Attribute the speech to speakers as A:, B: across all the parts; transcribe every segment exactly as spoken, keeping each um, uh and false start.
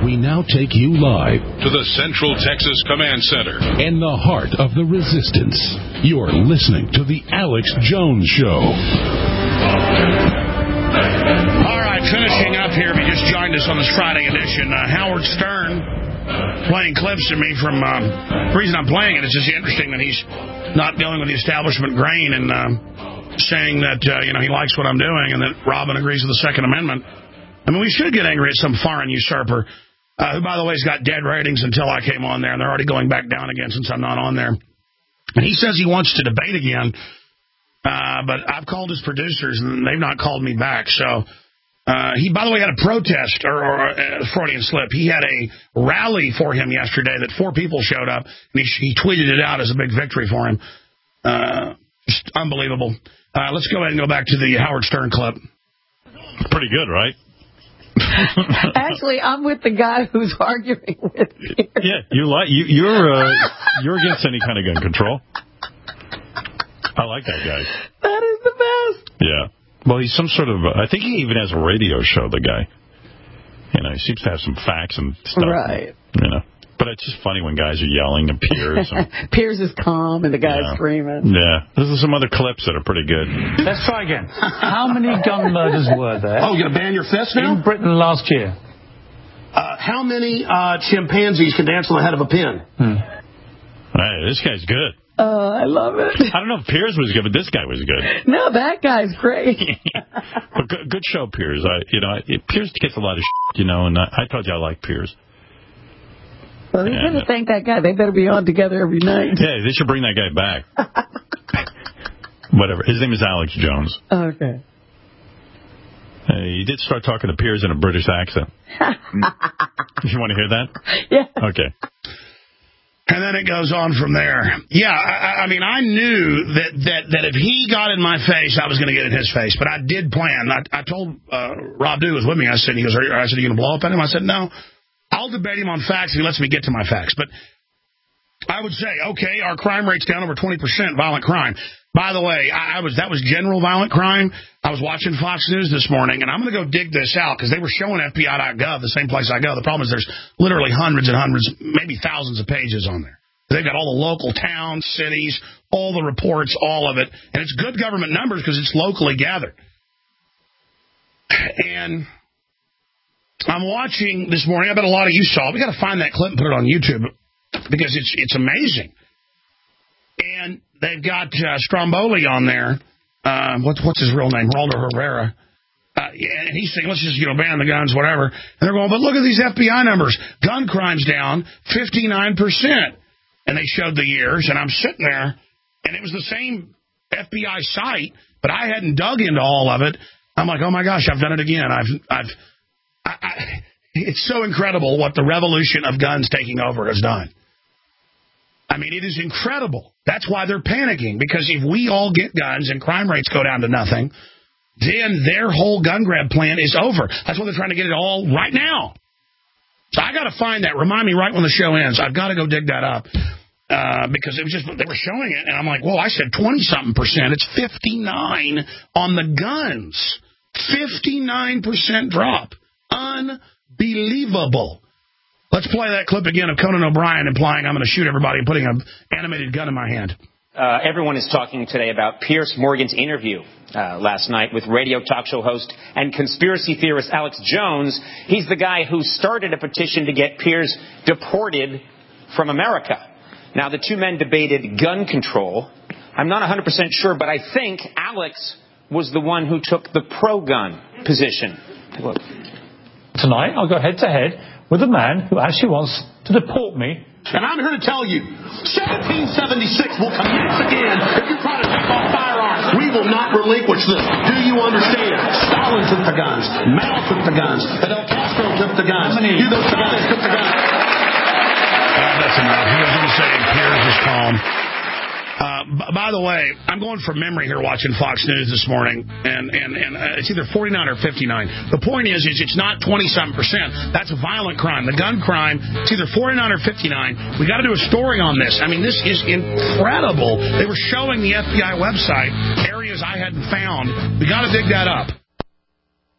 A: We now take you live
B: to the Central Texas Command Center
A: in the heart of the resistance. You're listening to the Alex Jones Show.
C: All right, finishing up here. If you just joined us on this Friday edition, uh, Howard Stern playing clips of me from... Um, the reason I'm playing it is just interesting that he's not going with the establishment grain and um, saying that, uh, you know, he likes what I'm doing and that Robin agrees with the Second Amendment. I mean, we should get angry at some foreign usurper, uh, who, by the way, has got dead ratings until I came on there, and they're already going back down again since I'm not on there. And he says he wants to debate again, uh, but I've called his producers, and they've not called me back. So uh, he, by the way, had a protest, or, or a Freudian slip. He had a rally for him yesterday that four people showed up, and he, he tweeted it out as a big victory for him. Uh, just unbelievable. Uh, let's go ahead and go back to the Howard Stern clip.
D: Pretty good, right?
E: Actually, I'm with the guy who's arguing with you.
D: Yeah, you like you, you're uh, you're against any kind of gun control. I like that guy.
E: That is the best.
D: Yeah. Well, he's some sort of. I think he even has a radio show. The guy. You know, he seems to have some facts and stuff.
E: Right.
D: You know. But it's just funny when guys are yelling and Piers. And,
E: Piers is calm and the guy's
D: yeah.
E: screaming.
D: Yeah. There's some other clips that are pretty good.
F: Let's try again. How many gun murders were there?
C: Oh, you're going to ban your fist now?
F: In Britain last year.
C: Uh, how many uh, chimpanzees can dance on the head of a pin?
D: Hmm. Hey, this guy's good.
E: Oh, I love it.
D: I don't know if Piers was good, but this guy was good.
E: No, that guy's great.
D: But good, good show, Piers. I, you know, Piers gets a lot of shit, you know, and I, I told you I like Piers.
E: Well, they better thank that guy. They better be on together every night.
D: Yeah, they should bring that guy back. Whatever. His name is Alex Jones.
E: Okay.
D: Uh, he did start talking to Piers in a British accent. You want to hear that?
E: Yeah.
D: Okay.
C: And then it goes on from there. Yeah, I, I mean, I knew that, that, that if he got in my face, I was going to get in his face. But I did plan. I, I told uh, Rob Dew was with me. I said, he goes, are you, I said, are you going to blow up at him? I said, no. I'll debate him on facts if he lets me get to my facts. But I would say, okay, our crime rate's down over twenty percent, violent crime. By the way, I, I was that was general violent crime. I was watching Fox News this morning, and I'm going to go dig this out because they were showing F B I dot gov, the same place I go. The problem is there's literally hundreds and hundreds, maybe thousands of pages on there. They've got all the local towns, cities, all the reports, all of it. And it's good government numbers because it's locally gathered. And I'm watching this morning. I bet a lot of you saw it. We got to find that clip and put it on YouTube because it's it's amazing. And they've got uh, Stromboli on there. Uh, what's what's his real name? Geraldo Rivera. Uh, and he's saying, let's just you know ban the guns, whatever. And they're going, but look at these F B I numbers. Gun crime's down fifty-nine percent. And they showed the years, and I'm sitting there, and it was the same F B I site, but I hadn't dug into all of it. I'm like, oh my gosh, I've done it again. I've I've I, I, it's so incredible what the revolution of guns taking over has done. I mean, it is incredible. That's why they're panicking, because if we all get guns and crime rates go down to nothing, then their whole gun grab plan is over. That's why they're trying to get it all right now. So I got to find that. Remind me right when the show ends. I've got to go dig that up uh, because it was just they were showing it, and I'm like, whoa, I said twenty-something percent. It's fifty-nine on the guns. fifty-nine percent drop. Unbelievable. Let's play that clip again of Conan O'Brien implying I'm going to shoot everybody and putting an animated gun in my hand.
G: Uh, everyone is talking today about Piers Morgan's interview uh, last night with radio talk show host and conspiracy theorist Alex Jones. He's the guy who started a petition to get Piers deported from America. Now, the two men debated gun control. I'm not one hundred percent sure, but I think Alex was the one who took the pro-gun position. Look.
F: Tonight, I'll go head-to-head with a man who actually wants to deport me.
C: And I'm here to tell you, seventeen seventy-six will commence again if you try to take off firearms. We will not relinquish this. Do you understand? Stalin took the guns. Mao took the guns. Fidel Castro took the guns. Hugo Chavez took the guns. Uh, that's enough. He doesn't say Piers is calm. Uh, b- by the way, I'm going from memory here watching Fox News this morning, and, and, and uh, it's either forty-nine or fifty-nine. The point is, is it's not twenty-seven percent. That's a violent crime. The gun crime, it's either forty-nine or fifty-nine. We got to do a story on this. I mean, this is incredible. They were showing the F B I website, areas I hadn't found. We got to dig that up.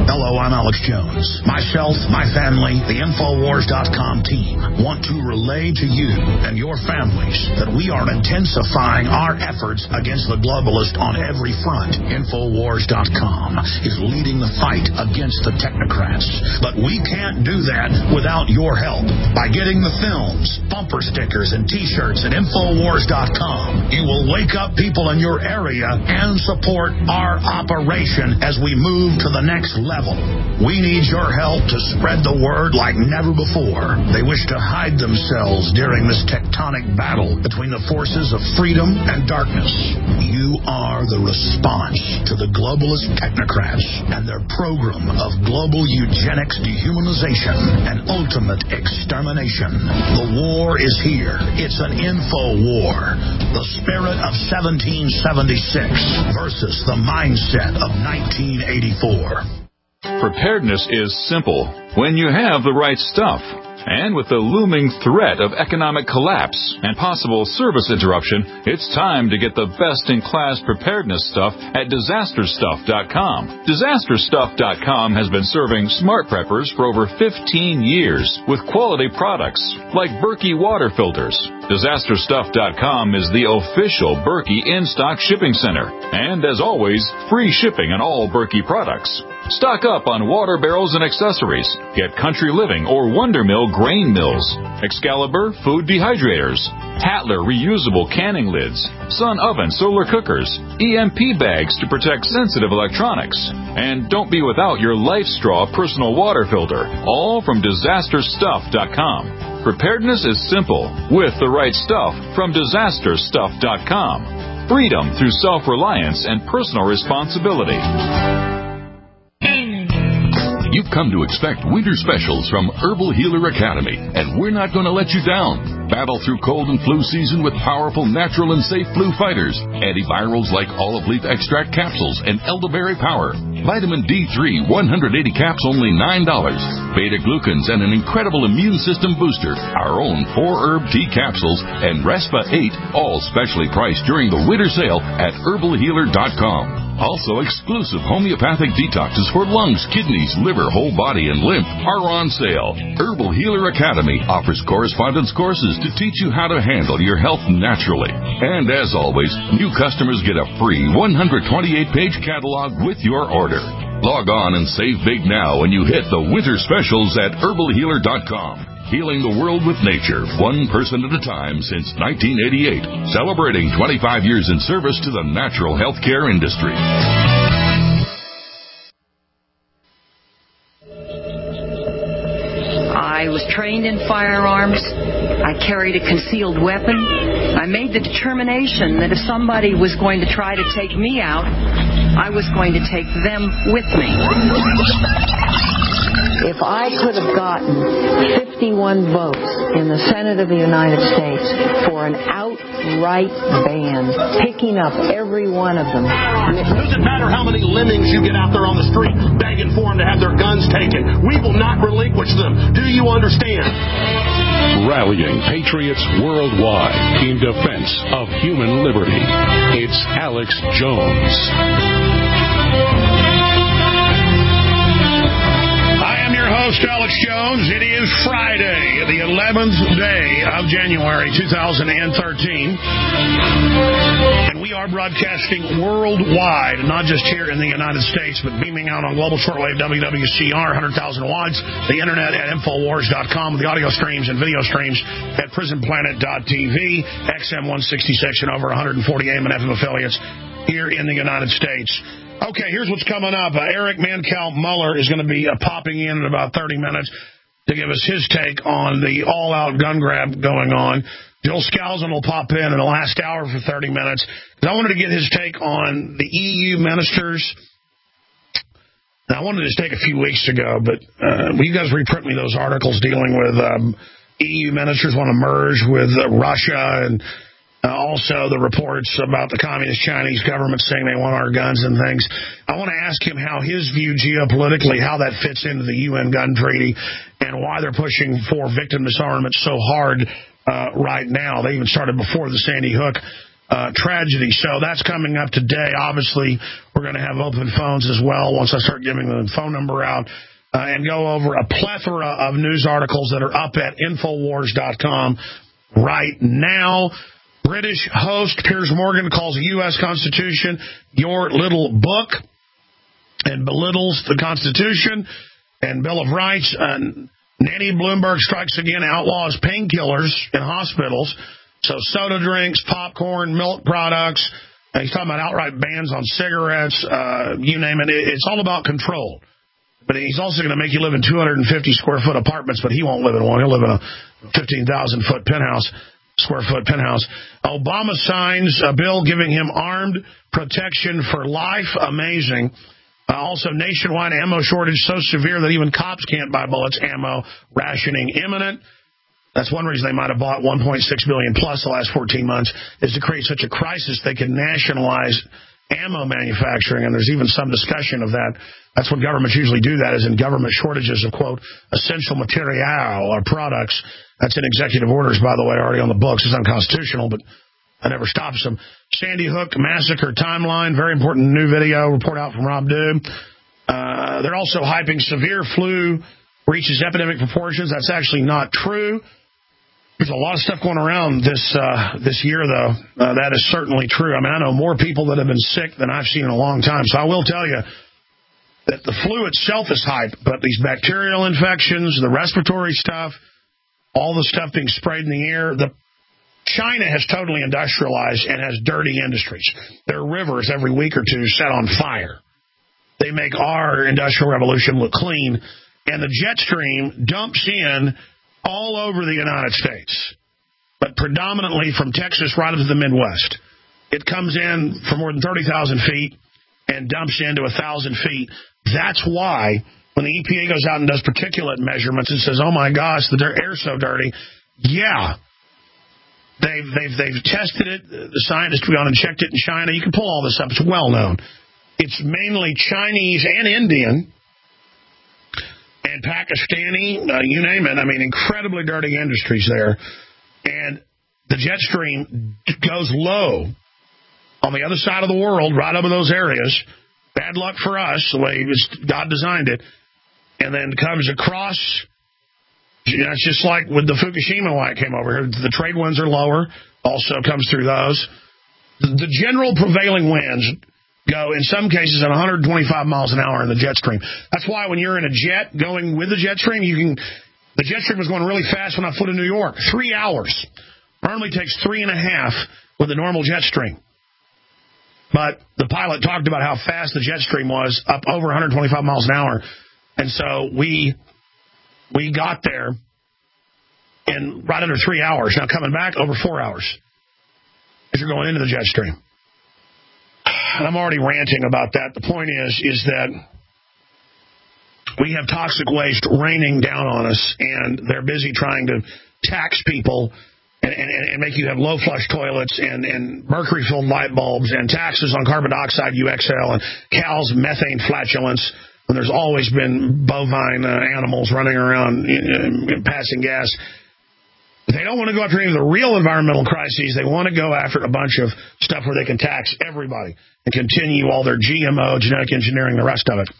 C: Hello, I'm Alex Jones. Myself, my family, the Infowars dot com team want to relay to you and your families that we are intensifying our efforts against the globalist on every front. Infowars dot com is leading the fight against the technocrats. But we can't do that without your help. By getting the films, bumper stickers, and T-shirts at Infowars dot com, you will wake up people in your area and support our operation as we move to the next level. We need your help to spread the word like never before. They wish to hide themselves during this tectonic battle between the forces of freedom and darkness. You are the response to the globalist technocrats and their program of global eugenics, dehumanization, and ultimate extermination. The war is here. It's an info war. The spirit of seventeen seventy-six versus the mindset of nineteen eighty-four.
H: Preparedness is simple when you have the right stuff. And with the looming threat of economic collapse and possible service interruption, it's time to get the best-in-class preparedness stuff at disaster stuff dot com. disaster stuff dot com has been serving smart preppers for over fifteen years with quality products like Berkey water filters. disaster stuff dot com is the official Berkey in-stock shipping center. And as always, free shipping on all Berkey products. Stock up on water barrels and accessories. Get Country Living or Wonder Mill grain mills, Excalibur food dehydrators, Hatler reusable canning lids, Sun oven solar cookers, E M P bags to protect sensitive electronics. And don't be without your Life Straw personal water filter, all from disaster stuff dot com. Preparedness is simple with the right stuff from disaster stuff dot com. Freedom through self-reliance and personal responsibility.
A: You've come to expect winter specials from Herbal Healer Academy, and we're not going to let you down. Battle through cold and flu season with powerful, natural, and safe flu fighters. Antivirals like olive leaf extract capsules and elderberry power. Vitamin D three, one hundred eighty caps, only nine dollars. Beta-glucans and an incredible immune system booster. Our own four-herb tea capsules and Respa eight, all specially priced during the winter sale at herbal healer dot com. Also, exclusive homeopathic detoxes for lungs, kidneys, liver, whole body, and lymph are on sale. Herbal Healer Academy offers correspondence courses to teach you how to handle your health naturally. And as always, new customers get a free one hundred twenty-eight page catalog with your order. Log on and save big now when you hit the winter specials at herbal healer dot com. Healing the world with nature, one person at a time since nineteen eighty-eight. Celebrating twenty-five years in service to the natural healthcare industry.
E: I was trained in firearms. I carried a concealed weapon. I made the determination that if somebody was going to try to take me out, I was going to take them with me. If I could have gotten fifty-one votes in the Senate of the United States for an outright ban, picking up every one of them.
C: It doesn't matter how many lemmings you get out there on the street begging for them to have their guns taken. We will not relinquish them. Do you understand?
A: Rallying patriots worldwide in defense of human liberty. It's Alex Jones.
C: Host Alex Jones. It is Friday, the eleventh day of January two thousand thirteen. And we are broadcasting worldwide, not just here in the United States, but beaming out on global shortwave W W C R, one hundred thousand watts, the internet at infowars dot com, the audio streams and video streams at prison planet dot t v, X M one sixty-six and over one hundred forty A M and F M affiliates here in the United States. Okay, here's what's coming up. Uh, Eric Mancow Muller is going to be uh, popping in in about thirty minutes to give us his take on the all-out gun grab going on. Joel Skousen will pop in in the last hour for thirty minutes. I wanted to get his take on the E U ministers. Now, I wanted this take a few weeks ago, but uh, will you guys reprint me those articles dealing with um, E U ministers want to merge with uh, Russia and Uh, also, the reports about the communist Chinese government saying they want our guns and things. I want to ask him how his view geopolitically, how that fits into the U N gun treaty, and why they're pushing for victim disarmament so hard uh, right now. They even started before the Sandy Hook uh, tragedy. So that's coming up today. Obviously, we're going to have open phones as well once I start giving the phone number out, uh, and go over a plethora of news articles that are up at Infowars dot com right now. British host Piers Morgan calls the U S Constitution your little book and belittles the Constitution and Bill of Rights. Uh, Nanny Bloomberg strikes again, outlaws painkillers in hospitals. So soda drinks, popcorn, milk products. And he's talking about outright bans on cigarettes, uh, you name it. It's all about control. But he's also going to make you live in two hundred fifty square foot apartments, but he won't live in one. He'll live in a fifteen thousand foot penthouse. Square foot penthouse. Obama signs a bill giving him armed protection for life. Amazing. Uh, also, nationwide ammo shortage so severe that even cops can't buy bullets. Ammo rationing imminent. That's one reason they might have bought one point six billion dollars plus the last fourteen months, is to create such a crisis they can nationalize ammo manufacturing, and there's even some discussion of that. That's when governments usually do that, is in government shortages of, quote, essential material or products. That's in executive orders, by the way, already on the books. It's unconstitutional, but that never stops them. Sandy Hook massacre timeline, very important new video report out from Rob Dew. Uh, they're also hyping severe flu reaches epidemic proportions. That's actually not true. There's a lot of stuff going around this uh, this year, though. Uh, that is certainly true. I mean, I know more people that have been sick than I've seen in a long time. So I will tell you that the flu itself is hype, but these bacterial infections, the respiratory stuff, all the stuff being sprayed in the air, the China has totally industrialized and has dirty industries. Their rivers every week or two set on fire. They make our industrial revolution look clean, and the jet stream dumps in all over the United States, but predominantly from Texas right up to the Midwest. It comes in for more than thirty thousand feet and dumps into one thousand feet. That's why when the E P A goes out and does particulate measurements and says, oh, my gosh, the air's so dirty, yeah, they've, they've, they've tested it. The scientists have gone and checked it in China. You can pull all this up. It's well known. It's mainly Chinese and Indian and Pakistani, uh, you name it. I mean, incredibly dirty industries there. And the jet stream goes low on the other side of the world, right over those areas. Bad luck for us, the way God designed it. And then comes across. You know, it's just like with the Fukushima why it came over here. The trade winds are lower. Also comes through those. The general prevailing winds go, in some cases, at one hundred twenty-five miles an hour in the jet stream. That's why when you're in a jet going with the jet stream, you can. The jet stream was going really fast when I flew to New York. Three hours. Normally takes three and a half with a normal jet stream. But the pilot talked about how fast the jet stream was, up over one hundred twenty-five miles an hour. And so we we got there in right under three hours. Now coming back, over four hours as you're going into the jet stream. And I'm already ranting about that. The point is, is that we have toxic waste raining down on us, and they're busy trying to tax people and, and, and make you have low flush toilets and, and mercury-filled light bulbs and taxes on carbon dioxide U X L and cows' methane flatulence when there's always been bovine uh, animals running around uh, passing gas. They don't want to go after any of the real environmental crises. They want to go after a bunch of stuff where they can tax everybody and continue all their G M O, genetic engineering, the rest of it.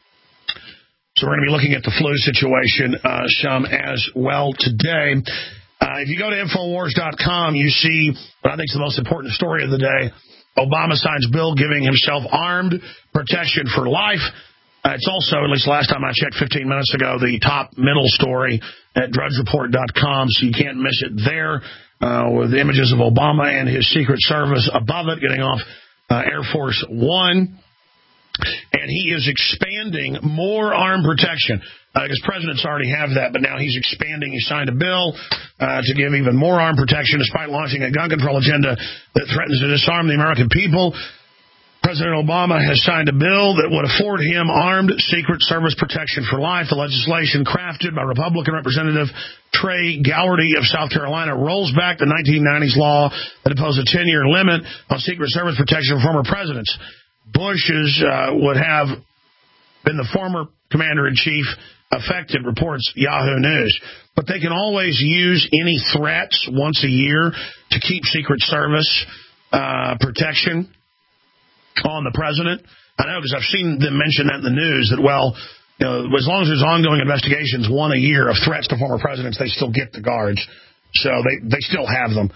C: So we're going to be looking at the flu situation uh, some as well today. Uh, if you go to Infowars dot com, you see what I think is the most important story of the day. Obama signs bill giving himself armed protection for life. Uh, it's also, at least last time I checked fifteen minutes ago, the top middle story at Drudge Report dot com, so you can't miss it there, uh, with images of Obama and his Secret Service above it, getting off uh, Air Force One. And he is expanding more armed protection. Uh, because presidents already have that, but now he's expanding. He signed a bill uh, to give even more armed protection, despite launching a gun control agenda that threatens to disarm the American people. President Obama has signed a bill that would afford him armed Secret Service protection for life. The legislation, crafted by Republican Representative Trey Gowdy of South Carolina, rolls back the nineteen nineties law that imposed a ten-year limit on Secret Service protection for former presidents. Bush's uh, would have been the former commander-in-chief affected, reports Yahoo News. But they can always use any threats once a year to keep Secret Service uh, protection on the president. I know because I've seen them mention that in the news that, well, you know, as long as there's ongoing investigations, one a year of threats to former presidents, they still get the guards. So they, they still have them.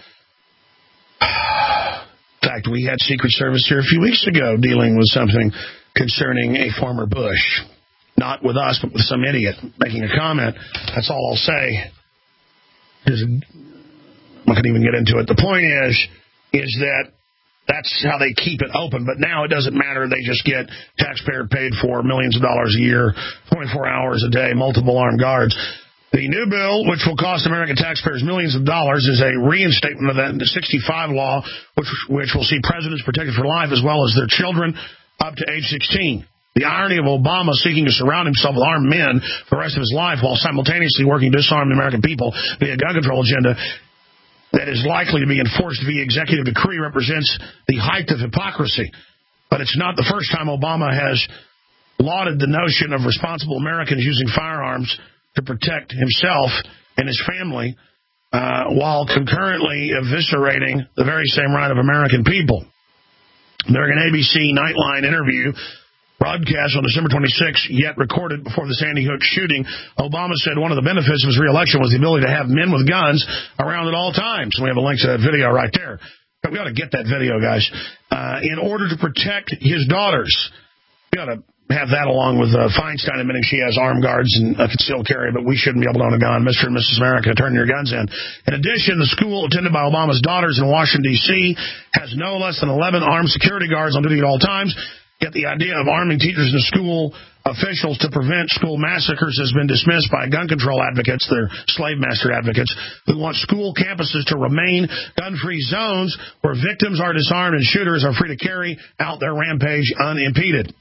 C: In fact, we had Secret Service here a few weeks ago dealing with something concerning a former Bush. Not with us, but with some idiot making a comment. That's all I'll say. I'm not going to even get into it. The point is, is that that's how they keep it open. But now it doesn't matter. They just get taxpayer paid for millions of dollars a year, twenty-four hours a day, multiple armed guards. The new bill, which will cost American taxpayers millions of dollars, is a reinstatement of that sixty-five law, which which will see presidents protected for life as well as their children up to age sixteen. The irony of Obama seeking to surround himself with armed men for the rest of his life while simultaneously working to disarm the American people via gun control agenda that is likely to be enforced via executive decree represents the height of hypocrisy. But it's not the first time Obama has lauded the notion of responsible Americans using firearms to protect himself and his family uh, while concurrently eviscerating the very same right of American people. During an A B C Nightline interview broadcast on December twenty-sixth, yet recorded before the Sandy Hook shooting, Obama said one of the benefits of his reelection was the ability to have men with guns around at all times. We have a link to that video right there. But we got to get that video, guys, uh, in order to protect his daughters. We got to have that along with uh, Feinstein admitting she has armed guards and a concealed carry, but we shouldn't be able to own a gun. Mister and Missus America, turn your guns in. In addition, the school attended by Obama's daughters in Washington, D C has no less than eleven armed security guards on duty at all times. Yet the idea of arming teachers and school officials to prevent school massacres has been dismissed by gun control advocates, they're slave master advocates, who want school campuses to remain gun-free zones where victims are disarmed and shooters are free to carry out their rampage unimpeded.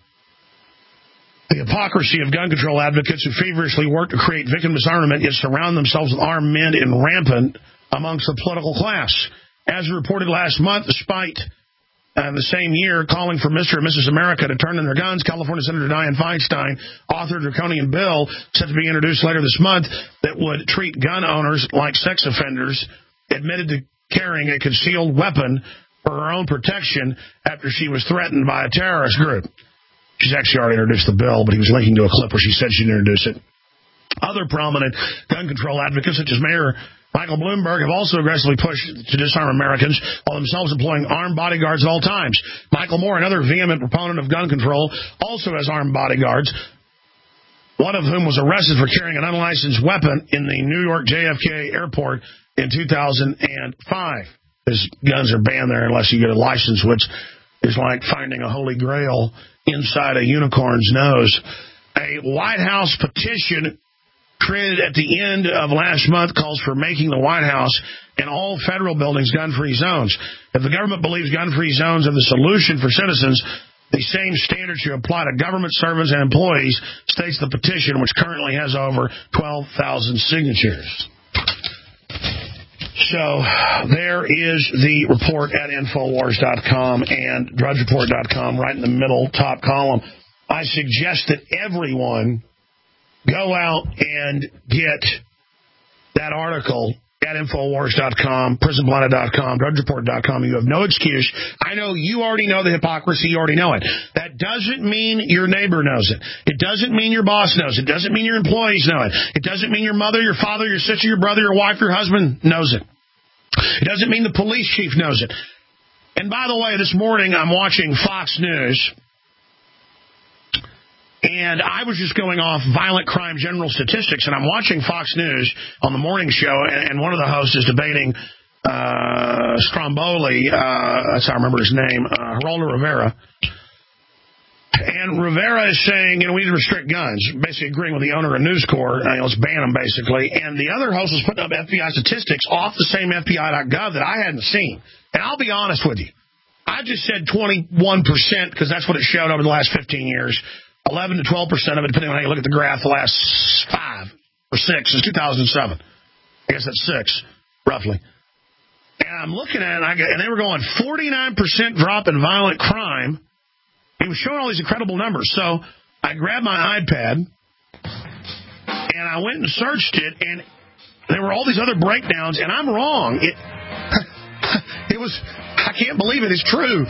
C: The hypocrisy of gun control advocates who feverishly work to create victim disarmament yet surround themselves with armed men in rampant amongst the political class. As reported last month, despite Uh, the same year, calling for Mister and Missus America to turn in their guns, California Senator Dianne Feinstein authored a draconian bill set to be introduced later this month that would treat gun owners like sex offenders admitted to carrying a concealed weapon for her own protection after she was threatened by a terrorist group. She's actually already introduced the bill, but he was linking to a clip where she said she'd introduce it. Other prominent gun control advocates, such as Mayor Michael Bloomberg, have also aggressively pushed to disarm Americans while themselves employing armed bodyguards at all times. Michael Moore, another vehement proponent of gun control, also has armed bodyguards, one of whom was arrested for carrying an unlicensed weapon in the New York J F K airport in two thousand five. His guns are banned there unless you get a license, which is like finding a holy grail inside a unicorn's nose. A White House petition created at the end of last month calls for making the White House and all federal buildings gun-free zones. If the government believes gun-free zones are the solution for citizens, the same standards should apply to government servants and employees, states the petition, which currently has over twelve thousand signatures. So there is the report at Infowars dot com and Drudge Report dot com right in the middle top column. I suggest that everyone go out and get that article at Infowars dot com, Prison Planet dot com, Drudge Report dot com. You have no excuse. I know you already know the hypocrisy. You already know it. That doesn't mean your neighbor knows it. It doesn't mean your boss knows it. It doesn't mean your employees know it. It doesn't mean your mother, your father, your sister, your brother, your wife, your husband knows it. It doesn't mean the police chief knows it. And by the way, this morning I'm watching Fox News, and I was just going off violent crime general statistics, and I'm watching Fox News on the morning show, and, and one of the hosts is debating uh, Stromboli, uh, that's how I remember his name, uh, Geraldo Rivera. And Rivera is saying, you know, we need to restrict guns, basically agreeing with the owner of News Corp. Uh, let's ban them, basically. And the other host was putting up F B I statistics off the same F B I dot gov that I hadn't seen. And I'll be honest with you. I just said twenty-one percent because that's what it showed over the last fifteen years. eleven to twelve percent of it, depending on how you look at the graph, the last five or six is two thousand seven. I guess that's six, roughly. And I'm looking at it, and, I get, and they were going forty-nine percent drop in violent crime. He was showing all these incredible numbers. So I grabbed my iPad, and I went and searched it, and there were all these other breakdowns, and I'm wrong. It, it was, I can't believe it. It's true.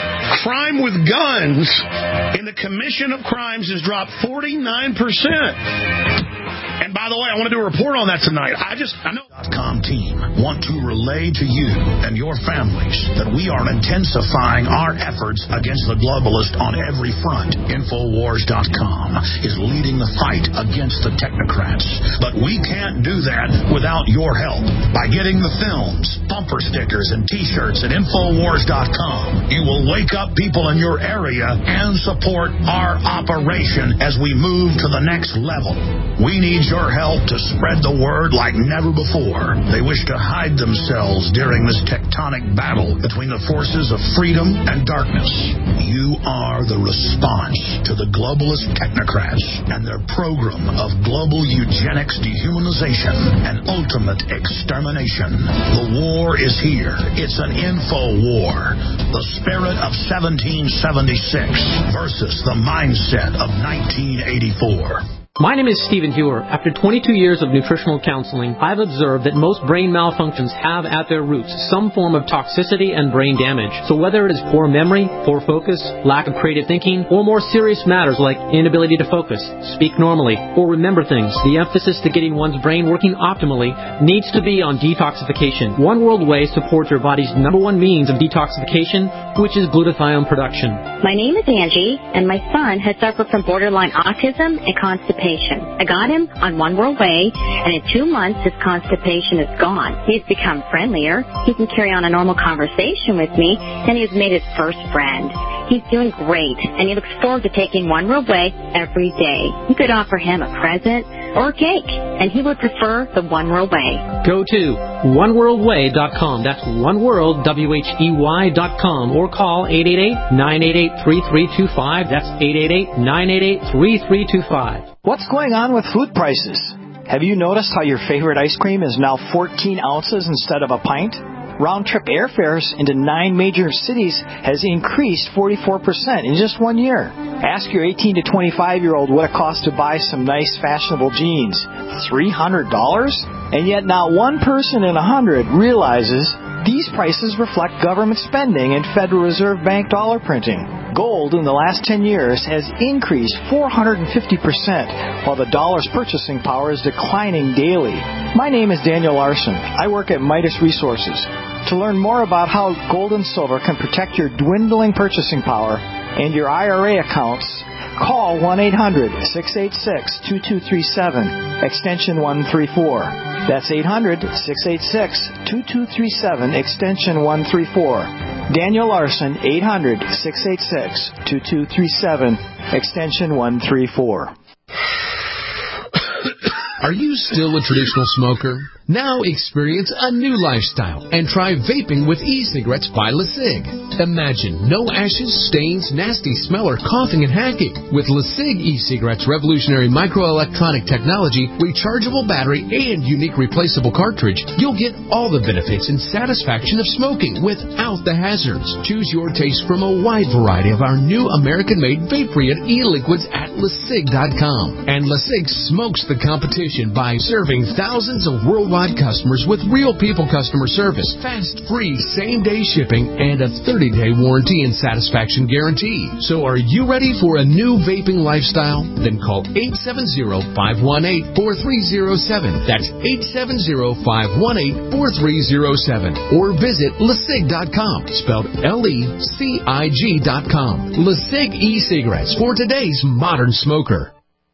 C: Crime with guns in the commission of crimes has dropped forty-nine percent. And by the way, I want to do a report on that tonight. I just, I know.
I: .com team want to relay to you and your families that we are intensifying our efforts against the globalist on every front. Infowars dot com is leading the fight against the technocrats. But we can't do that without your help. By getting the films, bumper stickers, and T-shirts at Infowars dot com, you will wake up people in your area and support our operation as we move to the next level. We need your help to spread the word like never before. They wish to hide themselves during this tectonic battle between the forces of freedom and darkness. You are the response to the globalist technocrats and their program of global eugenics, dehumanization, and ultimate extermination. The war is here. It's an info war. The spirit of seventeen seventy-six versus the mindset of nineteen eighty-four.
J: My name is Stephen Hewer. After twenty-two years of nutritional counseling, I've observed that most brain malfunctions have at their roots some form of toxicity and brain damage. So whether it is poor memory, poor focus, lack of creative thinking, or more serious matters like inability to focus, speak normally, or remember things, the emphasis to getting one's brain working optimally needs to be on detoxification. One World Whey supports your body's number one means of detoxification, which is glutathione production.
K: My name is Angie, and my son has suffered from borderline autism and constipation. I got him on One World Whey, and in two months his constipation is gone. He's become friendlier. He can carry on a normal conversation with me, and he has made his first friend. He's doing great, and he looks forward to taking One World Whey every day. You could offer him a present or a cake, and he would prefer the One World Whey.
J: Go to one world way dot com. That's One World, W H E Y dot com, or call eight eight eight, nine eight eight, three three two five. That's eight eight eight, nine eight eight, three three two five.
L: What's going on with food prices? Have you noticed how your favorite ice cream is now fourteen ounces instead of a pint? Round-trip airfares into nine major cities has increased forty-four percent in just one year. Ask your eighteen to twenty-five-year-old what it costs to buy some nice, fashionable jeans. three hundred dollars? And yet not one person in one hundred realizes these prices reflect government spending and Federal Reserve Bank dollar printing. Gold in the last ten years has increased four hundred fifty percent, while the dollar's purchasing power is declining daily. My name is Daniel Larson. I work at Midas Resources. To learn more about how gold and silver can protect your dwindling purchasing power and your I R A accounts, call one eight hundred, six eight six, two two three seven, extension one three four. That's eight hundred, six eight six, two two three seven, extension one three four. Daniel Larson, eight hundred, six eight six, two two three seven, extension one three four.
M: Are you still a traditional smoker? Now experience a new lifestyle and try vaping with e-cigarettes by LeSig. Imagine no ashes, stains, nasty smell, or coughing and hacking. With LeSig e-cigarettes' revolutionary microelectronic technology, rechargeable battery, and unique replaceable cartridge, you'll get all the benefits and satisfaction of smoking without the hazards. Choose your taste from a wide variety of our new American-made vape-free e-liquids at LeSig dot com. And LeSig smokes the competition by serving thousands of worldwide customers with real people customer service, fast, free, same-day shipping, and a thirty-day warranty and satisfaction guarantee. So are you ready for a new vaping lifestyle? Then call eight seven zero, five one eight, four three zero seven. That's eight seven zero, five one eight, four three zero seven. Or visit LeSig dot com, spelled L E C I G dot com. LeSig e-cigarettes for today's modern smoker.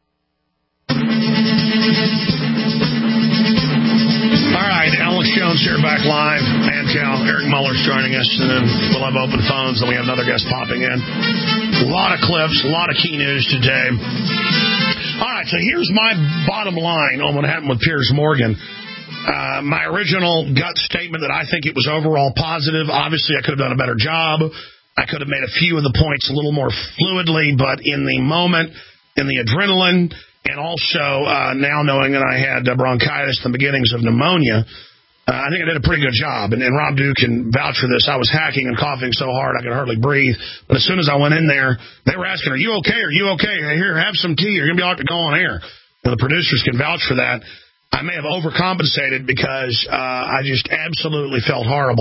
C: Alex Jones here, back live. Mantel, Eric Muller's joining us, and then we'll have open phones, and we have another guest popping in. A lot of clips, a lot of key news today. All right, so here's my bottom line on what happened with Piers Morgan. Uh, my original gut statement that I think it was overall positive. Obviously, I could have done a better job. I could have made a few of the points a little more fluidly, but in the moment, in the adrenaline, and also uh, now knowing that I had uh, bronchitis, the beginnings of pneumonia, Uh, I think I did a pretty good job, and, and Rob Duke can vouch for this. I was hacking and coughing so hard I could hardly breathe. But as soon as I went in there, they were asking, are you okay? Are you okay? Here, have some tea. You're going to be allowed to go on air. And the producers can vouch for that. I may have overcompensated because uh, I just absolutely felt horrible.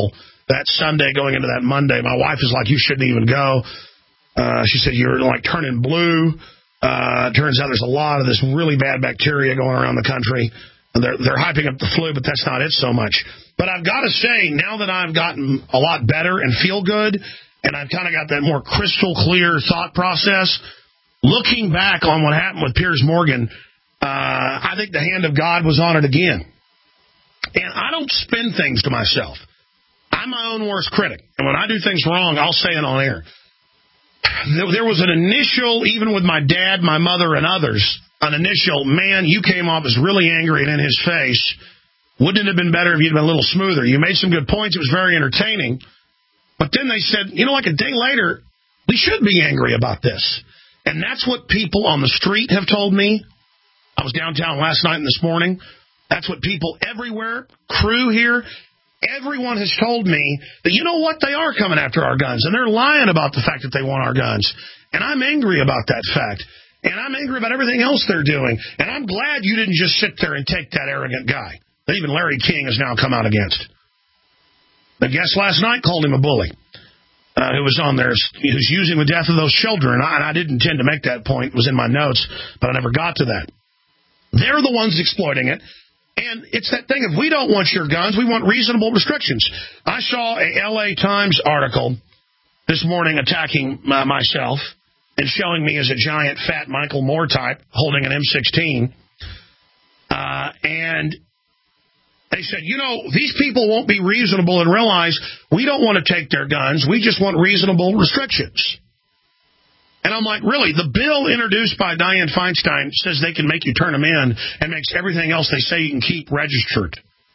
C: that Sunday going into that Monday. My wife is like, you shouldn't even go. Uh, she said, you're like turning blue. Uh, turns out there's a lot of this really bad bacteria going around the country. They're, they're hyping up the flu, but that's not it so much. But I've got to say, now that I've gotten a lot better and feel good, and I've kind of got that more crystal clear thought process, looking back on what happened with Piers Morgan, uh, I think the hand of God was on it again. And I don't spin things to myself. I'm my own worst critic. And when I do things wrong, I'll say it on air. There was an initial, even with my dad, my mother, and others, an initial, man, you came off as really angry and in his face. Wouldn't it have been better if you'd been a little smoother? You made some good points. It was very entertaining. But then they said, you know, like a day later, we should be angry about this. And that's what people on the street have told me. I was downtown last night and this morning. That's what people everywhere, crew here, everyone has told me that, you know what, they are coming after our guns. And they're lying about the fact that they want our guns. And I'm angry about that fact. And I'm angry about everything else they're doing. And I'm glad you didn't just sit there and take that arrogant guy that even Larry King has now come out against. The guest last night called him a bully. Uh, who was on there, who's using the death of those children. And I, and I didn't intend to make that point. It was in my notes, but I never got to that. They're the ones exploiting it. And it's that thing, if we don't want your guns, we want reasonable restrictions. I saw a L A Times article this morning attacking uh, myself and showing me as a giant, fat Michael Moore type holding an M sixteen. Uh, and they said, you know, these people won't be reasonable and realize we don't want to take their guns. We just want reasonable restrictions. And I'm like, really? The bill introduced by Dianne Feinstein says they can make you turn them in and makes everything else they say you can keep registered.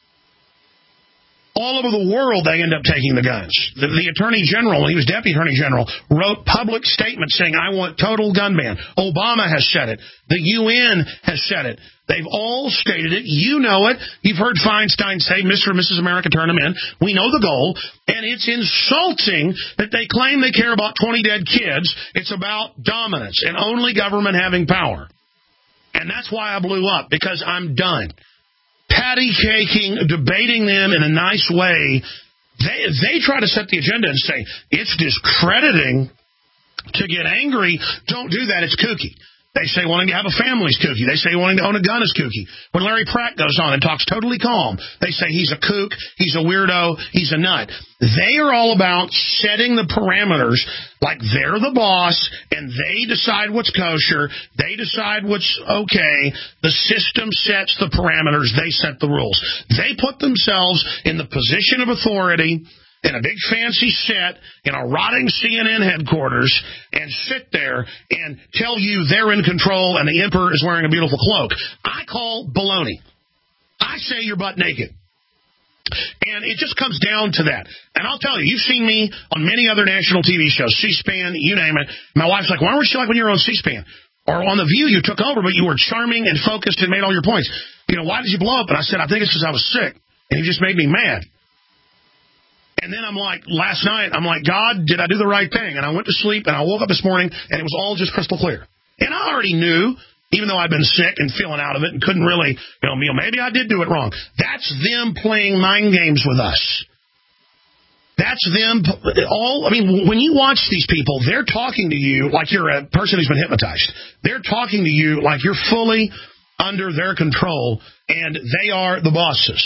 C: All over the world, they end up taking the guns. The, the Attorney General, when he was Deputy Attorney General, wrote public statements saying, I want total gun ban. Obama has said it. The U N has said it. They've all stated it. You know it. You've heard Feinstein say, Mister and Missus America, turn them in. We know the goal. And it's insulting that they claim they care about twenty dead kids. It's about dominance and only government having power. And that's why I blew up, because I'm done. Patty caking, debating them in a nice way. They, they try to set the agenda and say, it's discrediting to get angry. Don't do that. It's kooky. They say wanting to have a family is kooky. They say wanting to own a gun is kooky. When Larry Pratt goes on and talks totally calm, they say he's a kook, he's a weirdo, he's a nut. They are all about setting the parameters like they're the boss and they decide what's kosher, they decide what's okay. The system sets the parameters, they set the rules. They put themselves in the position of authority in a big fancy set in a rotting C N N headquarters and sit there and tell you they're in control and the emperor is wearing a beautiful cloak. I call baloney. I say you're butt naked. And it just comes down to that. And I'll tell you, you've seen me on many other national T V shows, C-SPAN, you name it. My wife's like, why weren't you like when you were on C-SPAN? Or on The View, you took over, but you were charming and focused and made all your points. You know, why did you blow up? And I said, I think it's because I was sick. And you just made me mad. And then I'm like, last night, I'm like, God, did I do the right thing? And I went to sleep, and I woke up this morning, and it was all just crystal clear. And I already knew, even though I'd been sick and feeling out of it and couldn't really, you know, maybe I did do it wrong. That's them playing mind games with us. That's them all. I mean, when you watch these people, they're talking to you like you're a person who's been hypnotized. They're talking to you like you're fully under their control, and they are the bosses.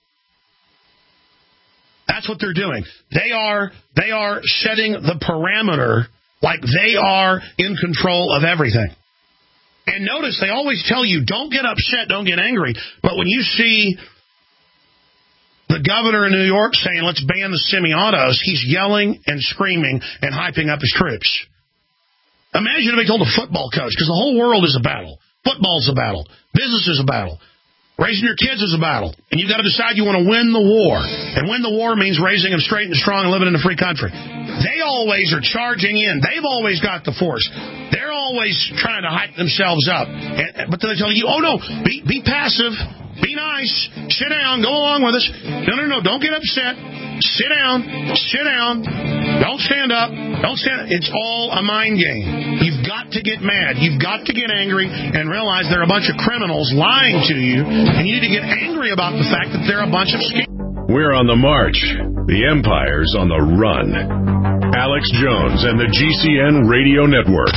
C: That's what they're doing. They are they are setting the parameter like they are in control of everything. And notice they always tell you, don't get upset, don't get angry. But when you see the governor in New York saying, let's ban the semi-autos, he's yelling and screaming and hyping up his troops. Imagine if they told a football coach, because the whole world is a battle. Football's a battle. Business is a battle. Raising your kids is a battle, and you've got to decide you want to win the war. And win the war means raising them straight and strong and living in a free country. They always are charging in. They've always got the force. They're always trying to hype themselves up. And, but then they tell you, oh, no, be, be passive, be nice, sit down, go along with us. No, no, no, don't get upset. Sit down, sit down, don't stand up, don't stand. It's all a mind game. You've got to get mad. You've got to get angry and realize they're a bunch of criminals lying to you, and you need to get angry about the fact that they're a bunch of scammers.
B: We're on the march. The empire's on the run. Alex Jones and the G C N Radio Network.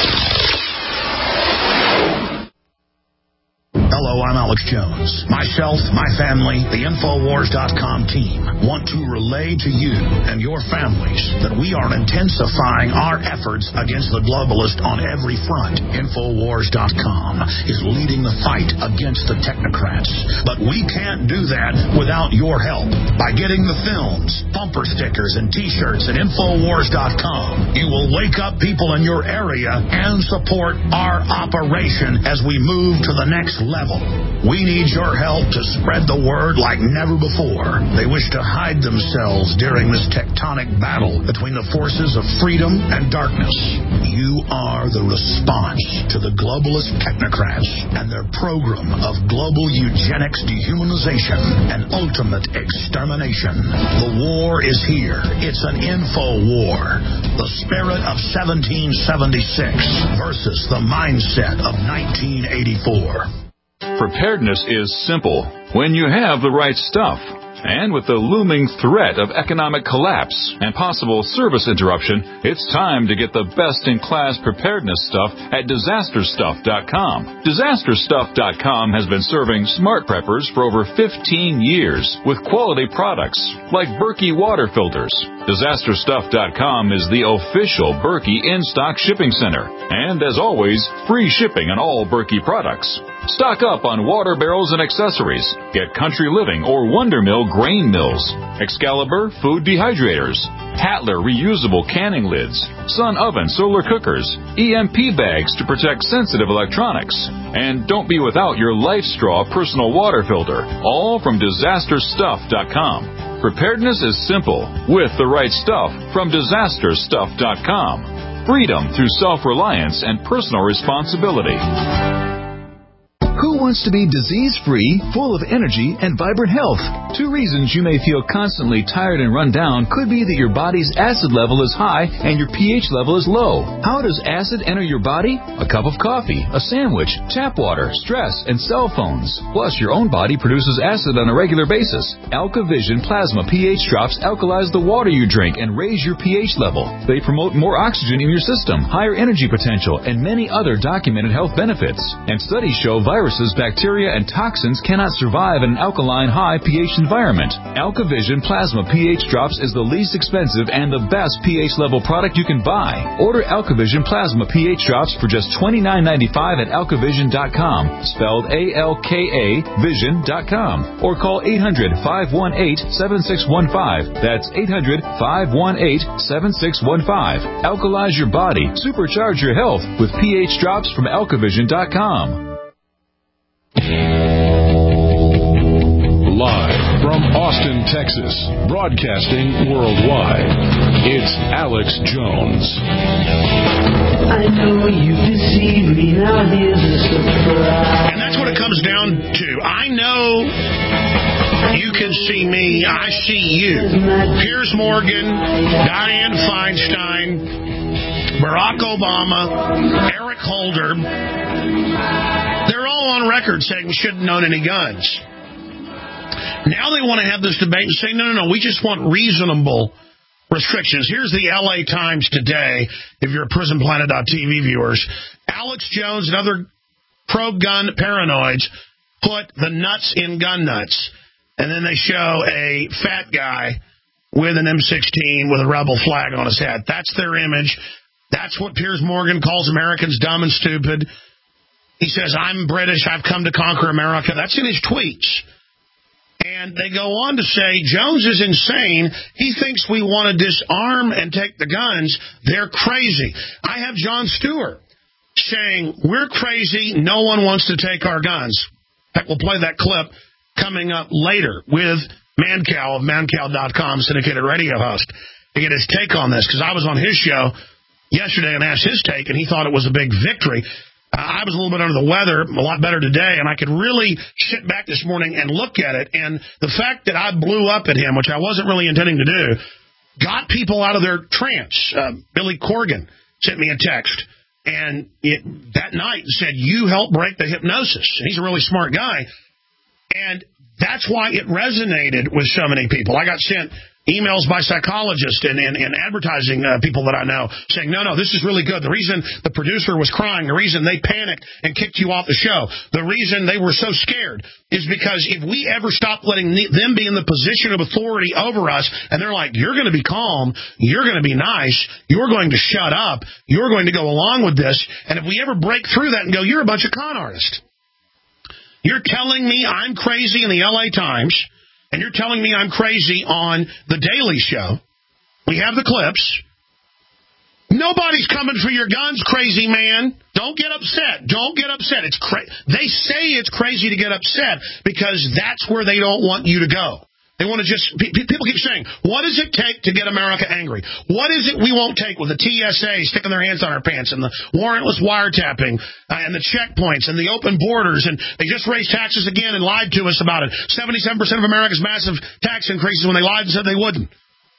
I: Hello, I'm Alex Jones. Myself, my family, the Infowars dot com team want to relay to you and your families that we are intensifying our efforts against the globalist on every front. Infowars dot com is leading the fight against the technocrats. But we can't do that without your help. By getting the films, bumper stickers, and T-shirts at Infowars dot com, you will wake up people in your area and support our operation as we move to the next level. We need your help to spread the word like never before. They wish to hide themselves during this tectonic battle between the forces of freedom and darkness. You are the response to the globalist technocrats and their program of global eugenics, dehumanization, and ultimate extermination. The war is here. It's an info war. The spirit of seventeen seventy-six versus the mindset of nineteen eighty-four.
H: Preparedness is simple when you have the right stuff. And with the looming threat of economic collapse and possible service interruption, it's time to get the best-in-class preparedness stuff at disaster stuff dot com. disaster stuff dot com has been serving smart preppers for over fifteen years with quality products like Berkey water filters. disaster stuff dot com is the official Berkey in-stock shipping center. And as always, free shipping on all Berkey products. Stock up on water barrels and accessories. Get Country Living or Wonder Mill grain mills, Excalibur food dehydrators, Hatler reusable canning lids, Sun oven solar cookers, E M P bags to protect sensitive electronics. And don't be without your LifeStraw personal water filter, all from disaster stuff dot com. Preparedness is simple with the right stuff from disaster stuff dot com. Freedom through self-reliance and personal responsibility.
N: Who wants to be disease-free, full of energy, and vibrant health? Two reasons you may feel constantly tired and run down could be that your body's acid level is high and your pH level is low. How does acid enter your body? A cup of coffee, a sandwich, tap water, stress, and cell phones. Plus, your own body produces acid on a regular basis. AlkaVision Plasma pH drops alkalize the water you drink and raise your pH level. They promote more oxygen in your system, higher energy potential, and many other documented health benefits. And studies show viruses, bacteria, and toxins cannot survive in an alkaline, high pH environment. AlkaVision Plasma pH Drops is the least expensive and the best pH level product you can buy. Order AlkaVision Plasma pH Drops for just twenty-nine ninety-five at Alka Vision dot com, spelled A L K A Vision dot com, or call eight hundred, five one eight, seven six one five. That's eight hundred, five one eight, seven six one five. Alkalize your body, supercharge your health with pH Drops from Alka Vision dot com.
B: Live from Austin, Texas, broadcasting worldwide, it's Alex Jones.
O: I know you deceived me, now here's a surprise.
C: And that's what it comes down to. I know you can see me, I see you. Piers Morgan, Dianne Feinstein, Barack Obama, Eric Holder, they're all on record saying we shouldn't own any guns. Now they want to have this debate and say, no, no, no, we just want reasonable restrictions. Here's the L A Times today, if you're a prison planet dot T V viewers. Alex Jones and other pro-gun paranoids put the nuts in gun nuts. And then they show a fat guy with an M sixteen with a rebel flag on his head. That's their image. That's what Piers Morgan calls Americans dumb and stupid. He says, I'm British, I've come to conquer America. That's in his tweets. And they go on to say, Jones is insane. He thinks we want to disarm and take the guns. They're crazy. I have Jon Stewart saying, we're crazy. No one wants to take our guns. In fact, we'll play that clip coming up later with Mancow of Mancow dot com, syndicated radio host, to get his take on this. Because I was on his show yesterday and asked his take, and he thought it was a big victory. I was a little bit under the weather, a lot better today, and I could really sit back this morning and look at it. And the fact that I blew up at him, which I wasn't really intending to do, got people out of their trance. Uh, Billy Corgan sent me a text, and it, that night said, you helped break the hypnosis. And he's a really smart guy. And That's why it resonated with so many people. I got sent emails by psychologists and, and, and advertising uh, people that I know saying, no, no, this is really good. The reason the producer was crying, the reason they panicked and kicked you off the show, the reason they were so scared is because if we ever stop letting them be in the position of authority over us, and they're like, you're going to be calm, you're going to be nice, you're going to shut up, you're going to go along with this, and if we ever break through that and go, you're a bunch of con artists. You're telling me I'm crazy in the L A Times, and you're telling me I'm crazy on The Daily Show. We have the clips. Nobody's coming for your guns, crazy man. Don't get upset. Don't get upset. It's cra- They say it's crazy to get upset because that's where they don't want you to go. They want to just, people keep saying, what does it take to get America angry? What is it we won't take with the T S A sticking their hands on our pants and the warrantless wiretapping uh, and the checkpoints and the open borders, and they just raised taxes again and lied to us about it. seventy-seven percent of America's massive tax increases when they lied and said they wouldn't.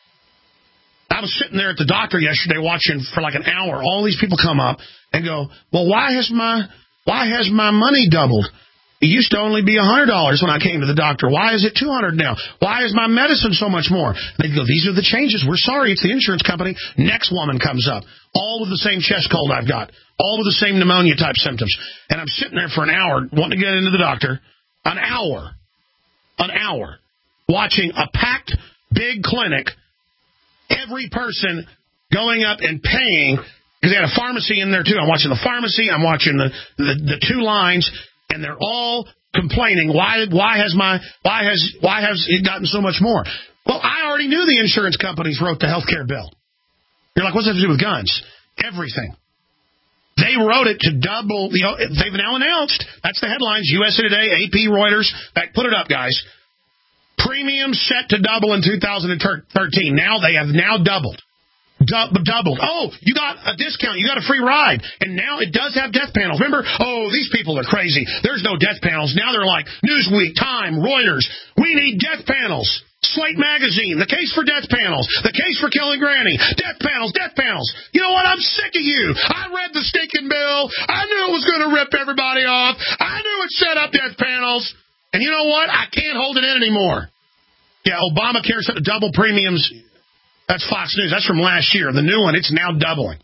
C: I was sitting there at the doctor yesterday watching for like an hour. All these people come up and go, well, why has my, why has my money doubled? It used to only be one hundred dollars when I came to the doctor. Why is it two hundred dollars now? Why is my medicine so much more? They go, these are the changes. We're sorry. It's the insurance company. Next woman comes up, all with the same chest cold I've got, all with the same pneumonia-type symptoms. And I'm sitting there for an hour wanting to get into the doctor, an hour, an hour, watching a packed, big clinic, every person going up and paying, because they had a pharmacy in there, too. I'm watching the pharmacy. I'm watching the, the, the two lines. And they're all complaining, why why has my why has why has it gotten so much more? Well, I already knew the insurance companies wrote the health care bill. You're like, what's that to do with guns? Everything. They wrote it to double. You know, they've now announced, that's the headlines, U S A Today, A P, Reuters. Back, put it up, guys. Premiums set to double in two thousand thirteen. Now they have now doubled. Du- doubled. Oh, you got a discount. You got a free ride. And now it does have death panels. Remember? Oh, these people are crazy. There's no death panels. Now they're like Newsweek, Time, Reuters. We need death panels. Slate Magazine, the case for death panels. The case for killing Granny. Death panels, death panels. You know what? I'm sick of you. I read the stinking bill. I knew it was going to rip everybody off. I knew it set up death panels. And you know what? I can't hold it in anymore. Yeah, Obamacare set to double premiums. That's Fox News. That's from last year. The new one, it's now doubling.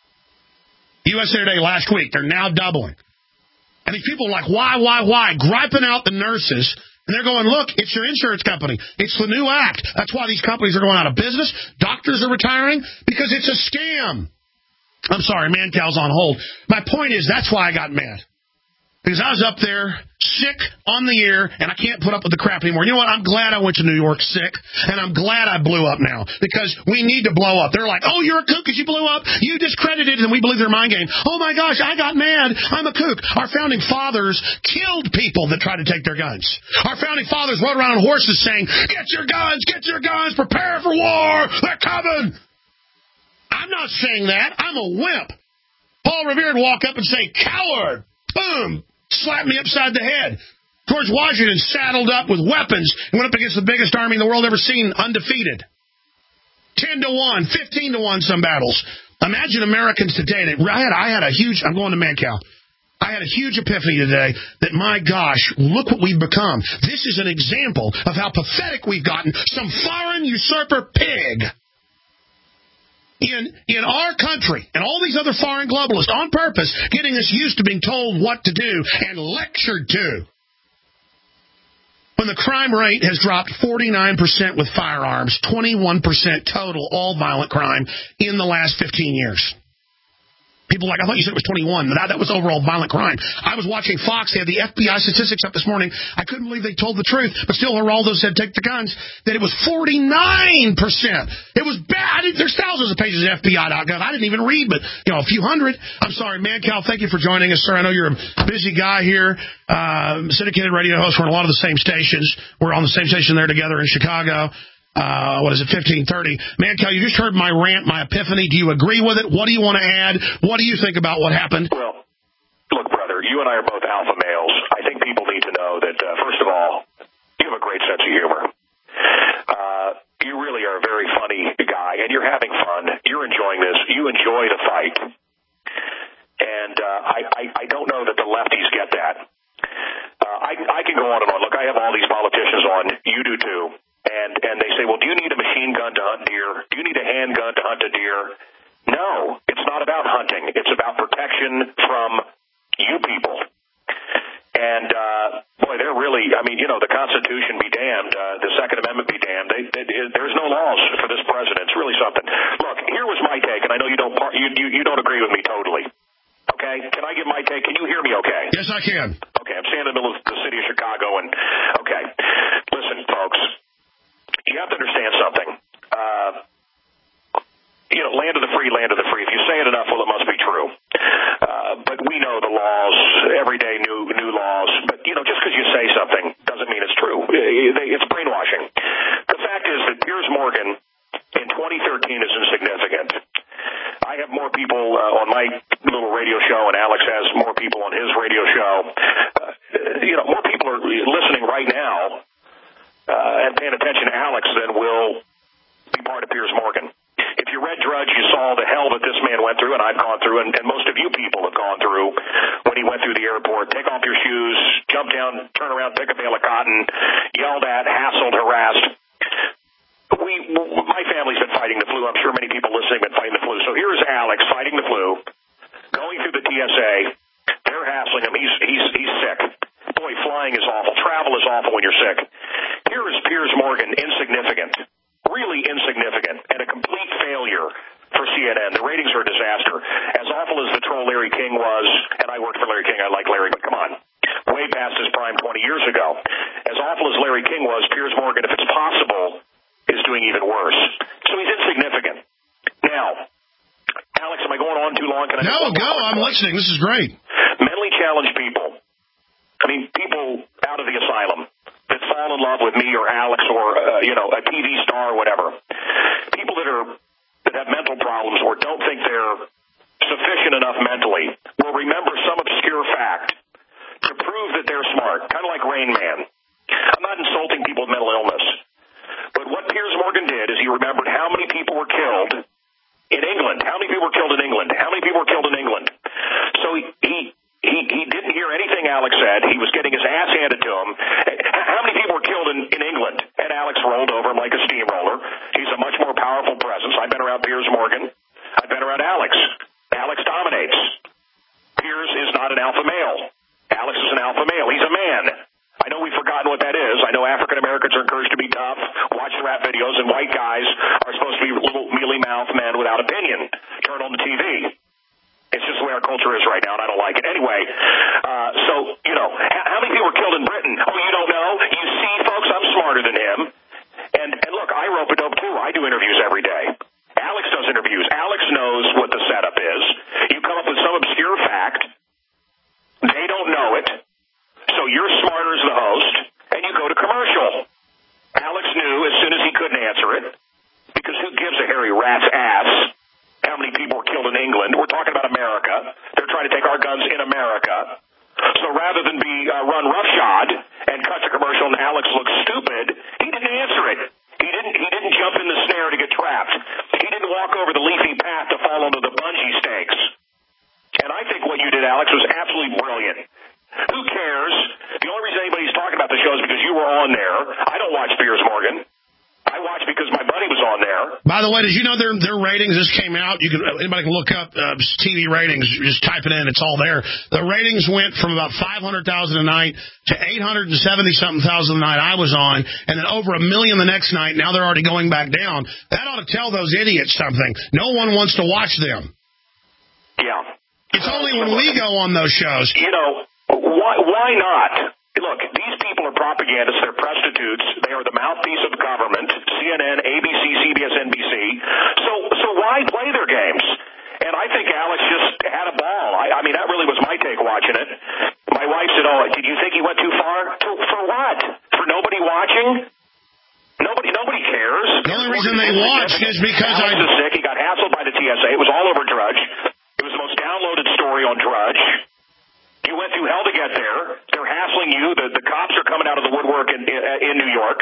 C: U S A Today last week, they're now doubling. And these people are like, why, why, why? Griping out the nurses. And they're going, look, it's your insurance company. It's the new act. That's why these companies are going out of business. Doctors are retiring because it's a scam. I'm sorry, Mancal's on hold. My point is, that's why I got mad. Because I was up there, sick, on the air, and I can't put up with the crap anymore. You know what? I'm glad I went to New York sick, and I'm glad I blew up now. Because we need to blow up. They're like, oh, you're a kook because you blew up. You discredited, and we believe they're mind game. Oh, my gosh, I got mad. I'm a kook. Our founding fathers killed people that tried to take their guns. Our founding fathers rode around on horses saying, get your guns, get your guns, prepare for war. They're coming. I'm not saying that. I'm a wimp. Paul Revere would walk up and say, coward. Boom. Slapped me upside the head. George Washington saddled up with weapons and went up against the biggest army the world ever seen, undefeated. Ten to one, fifteen to one, some battles. Imagine Americans today. That I had, I had a huge, I'm going to Mancow. I had a huge epiphany today that, my gosh, look what we've become. This is an example of how pathetic we've gotten. Some foreign usurper pig in in our country and all these other foreign globalists on purpose getting us used to being told what to do and lectured to. When the crime rate has dropped forty-nine percent with firearms, twenty-one percent total all violent crime in the last fifteen years. People are like, I thought you said it was twenty-one. That, that was overall violent crime. I was watching Fox. They had the F B I statistics up this morning. I couldn't believe they told the truth. But still, Geraldo said, take the guns. That it was forty-nine percent. It was bad. There's thousands of pages at F B I dot gov. I didn't even read, but, you know, a few hundred. I'm sorry, Mancal, thank you for joining us, sir. I know you're a busy guy here. Uh, syndicated radio host. We're on a lot of the same stations. We're on the same station there together in Chicago. Uh, what is it, fifteen thirty. Mancal, you just heard my rant, my epiphany. Do you agree with it? What do you want to add? What do you think about what happened?
P: Well, look, brother, you and I are both alpha males. I think people need to know that, uh, first of all, you have a great sense of humor. Uh, you really are a very funny guy, and you're having fun. You're enjoying this. You enjoy the fight. And uh, I, I, I don't know that the lefties get that. Uh, I, I can go on and on. Look, I have all these politicians on. You do too. And and they say, well, do you need a machine gun to hunt deer? Do you need a handgun to hunt a deer? No, it's not about hunting. It's about protection from you people. And, uh, boy, they're really, I mean, you know, the Constitution be damned, uh, the Second Amendment be damned. They, they, there's no laws for this president. It's really something. Look, here was my take, and I know you don't, you, you, you don't agree with me totally. Okay? Can I give my take? Can you hear me okay?
C: Yes, I can.
P: Okay, I'm standing in the middle of the city of Chicago, and, okay. Listen, folks, you have to understand something. Uh, you know, land of the free, land of the free. If you say it enough, well, it must be true. Uh, but we know the laws, every day new new laws. But, you know, just because you say something doesn't mean it's true. It's brainwashing. The fact is that Piers Morgan in twenty thirteen is insignificant. I have more people uh, on my little radio show, and Alex has more people on his radio show. Uh, you know, more people are listening right now uh, and paying attention to Alex than will be part of Piers Morgan. If you read Drudge, you saw the hell that this man went through, and I've gone through, and, and most of you people have gone through when he went through the airport. Take off your shoes, jump down, turn around, pick a bale of cotton, yelled at, hassled, harassed. We, my family's been fighting the flu. I'm sure many people listening have been fighting the flu. So here's Alex fighting the flu, going through the T S A. They're hassling him. He's, he's, he's sick. Boy, flying is awful. Travel is awful when you're sick. Here is Piers Morgan, insignificant. Really insignificant and a complete failure for C N N. The ratings are a disaster. As awful as the troll Larry King was, and I worked for Larry King, I like Larry, but come on, way past his prime twenty years ago. As awful as Larry King was, Piers Morgan, if it's possible, is doing even worse. So he's insignificant. Now, Alex, am I going on too long? Can I
C: no, go. I'm point? listening. This is great.
P: Mentally challenged people. I mean, people out of the asylum that fall in love with me or Alex or, uh, you know, a T V star or whatever. People that are that have mental problems or don't think they're sufficient enough mentally will remember some obscure fact to prove that they're smart, kind of like Rain Man. I'm not insulting people with mental illness. But what Piers Morgan did is he remembered how many people were killed in England. How many people were killed in England? How many people were killed in England? So he... he He, he didn't hear anything Alex said. He was getting his ass handed to him. How many people were killed in, in England? And Alex rolled over him like a steamroller. He's a much more powerful presence. I've been around Piers Morgan. I've been around Alex. Alex dominates. Piers is not an alpha male. Alex is an alpha male. He's a man. I know we've forgotten what that is. I know African Americans are encouraged to be tough, watch the rap videos, and white guys are supposed to be little mealy-mouthed men without opinion. Turn on the T V. It's just the way our culture is right now, and I don't like it. Anyway, uh, so, you know, how, how many people were killed in Britain? Oh, you don't know? You see, folks, I'm smarter than him. And, and look, I rope-a-dope, too. I do interviews every day. Alex does interviews. Alex knows what the setup is. You come up with some obscure fact. They don't know it. So you're smarter as the host, and you go to commercial. Alex knew as soon as he couldn't answer it, because who gives a hairy rat's ass how many people were killed in England? We're talking about America. They're trying to take our guns in America. So rather than be uh, run roughshod and cut to commercial and Alex looks stupid, he didn't answer it. He didn't He didn't jump in the snare to get trapped. He didn't walk over the leafy path to fall onto the bungee stakes. And I think what you did, Alex, was absolutely brilliant. Who cares? The only reason anybody's talking about the show is because you were on there. I don't watch Piers Morgan. I watched because my buddy was on there.
C: By the way, did you know their their ratings just came out? You can anybody can look up uh, T V ratings. Just type it in; it's all there. The ratings went from about five hundred thousand a night to eight hundred and seventy something thousand the night I was on, and then over a million the next night. Now they're already going back down. That ought to tell those idiots something. No one wants to watch them.
P: Yeah,
C: it's only when we go on those shows.
P: You know, why why not? Look, these people are propagandists. They're prostitutes. They are the mouthpiece of government, C N N, A B C, C B S, N B C. So so why play their games? And I think Alex just had a ball. I, I mean, that really was my take watching it. My wife said, oh, did you think he went too far? For, for what? For nobody watching? Nobody nobody cares.
C: The only reason they watch is because
P: Alex
C: I...
P: is sick. He got hassled by the T S A. It was all over Drudge. It was the most downloaded story on Drudge. You went through hell to get there. They're hassling you. The, the cops are coming out of the woodwork in, in, in New York.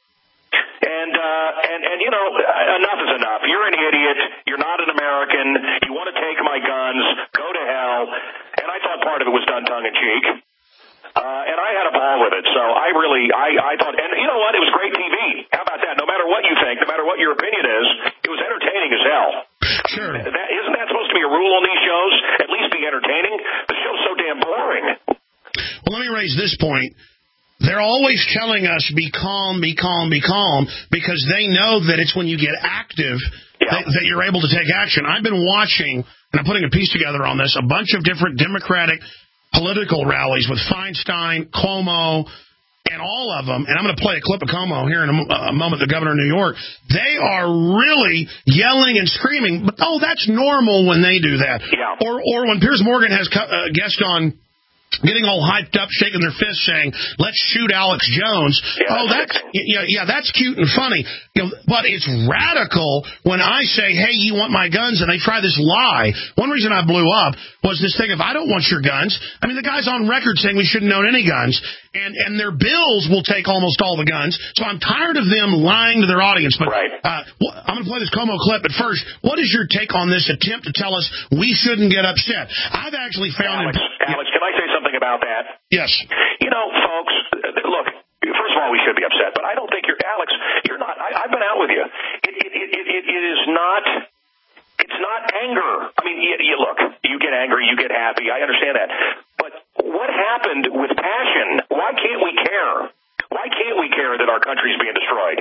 P: And, uh, and, and, you know, enough is enough. You're an idiot. You're not an American. You want to take my guns. Go to hell. And I thought part of it was done tongue-in-cheek. Uh, and I had a ball with it. So I really, I, I thought, and you know what? It was great T V. How about that? No matter what you think, no matter what your opinion is, it was entertaining as hell.
C: Sure.
P: That, isn't that supposed to be a rule on these shows? At least be entertaining? The show's so damn boring.
C: Well, let me raise this point. They're always telling us, be calm, be calm, be calm, because they know that it's when you get active yeah. that, that you're able to take action. I've been watching, and I'm putting a piece together on this, a bunch of different Democratic political rallies with Feinstein, Cuomo, and all of them, and I'm going to play a clip of Cuomo here in a, a moment, the governor of New York. They are really yelling and screaming, but, oh, that's normal when they do that.
P: Yeah.
C: Or, or when Piers Morgan has a guest on, getting all hyped up, shaking their fists, saying, let's shoot Alex Jones.
P: Yeah,
C: oh, that's yeah, yeah, that's cute and funny. You know, but it's radical when I say, hey, you want my guns, and they try this lie. One reason I blew up was this thing of, I don't want your guns. I mean, the guy's on record saying we shouldn't own any guns, and, and their bills will take almost all the guns. So I'm tired of them lying to their audience. But
P: right.
C: uh, I'm going to play this Cuomo clip. But first, what is your take on this attempt to tell us we shouldn't get upset? I've actually found...
P: Alex,
C: in,
P: Alex can I say something about that?
C: Yes.
P: You know, folks, look, first of all, we should be upset, but I don't think you're, Alex, you're not, I, I've been out with you. It, it, it, it, it is not, it's not anger. I mean, you, you look, you get angry, you get happy, I understand that. But what happened with passion? Why can't we care? Why can't we care that our country's being destroyed?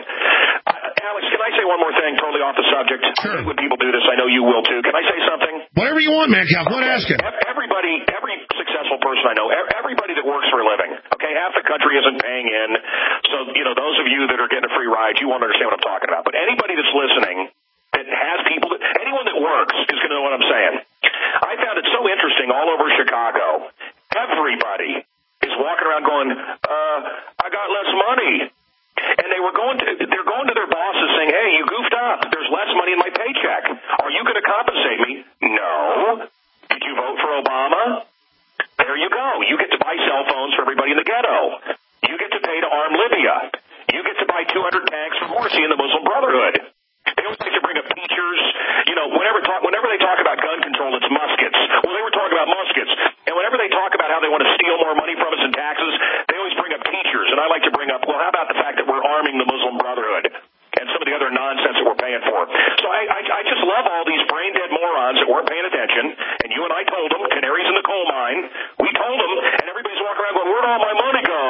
P: Uh, Alex, can I say one more thing, totally off the subject?
C: Sure.
P: I think when people do this, I know you will too. Can I say something?
C: Whatever you want, man, Cal. What ask it?
P: Everybody, every successful person I know, everybody that works for a living, okay, half the country isn't paying in. So, you know, those of you that are getting a free ride, you won't understand what I'm talking about. But anybody that's listening that has people, that, anyone that works is going to know what I'm saying. I found it so interesting all over Chicago. Everybody is walking around going, uh, I got less money. And they were going to, they're going to their bosses saying, hey, you goofed up. There's less money in my paycheck. Are you going to compensate me? No. Did you vote for Obama? There you go. You get to buy cell phones for everybody in the ghetto. You get to pay to arm Libya. You get to buy two hundred tanks for Morsi and the Muslim Brotherhood. They always like to bring up teachers. You know, whenever talk, whenever they talk about gun control, it's muskets. Well, they were talking about muskets. And whenever they talk about how they want to steal more money from us in taxes, they always bring up teachers. And I like to bring up, well, how about the fact that we're arming the Muslim Brotherhood and some of the other nonsense that we're paying for? So I, I, I just love all these brain-dead morons that weren't paying attention. And you and I told them, canaries in the coal mine. We told them, and everybody's walking around going, where'd all my money go?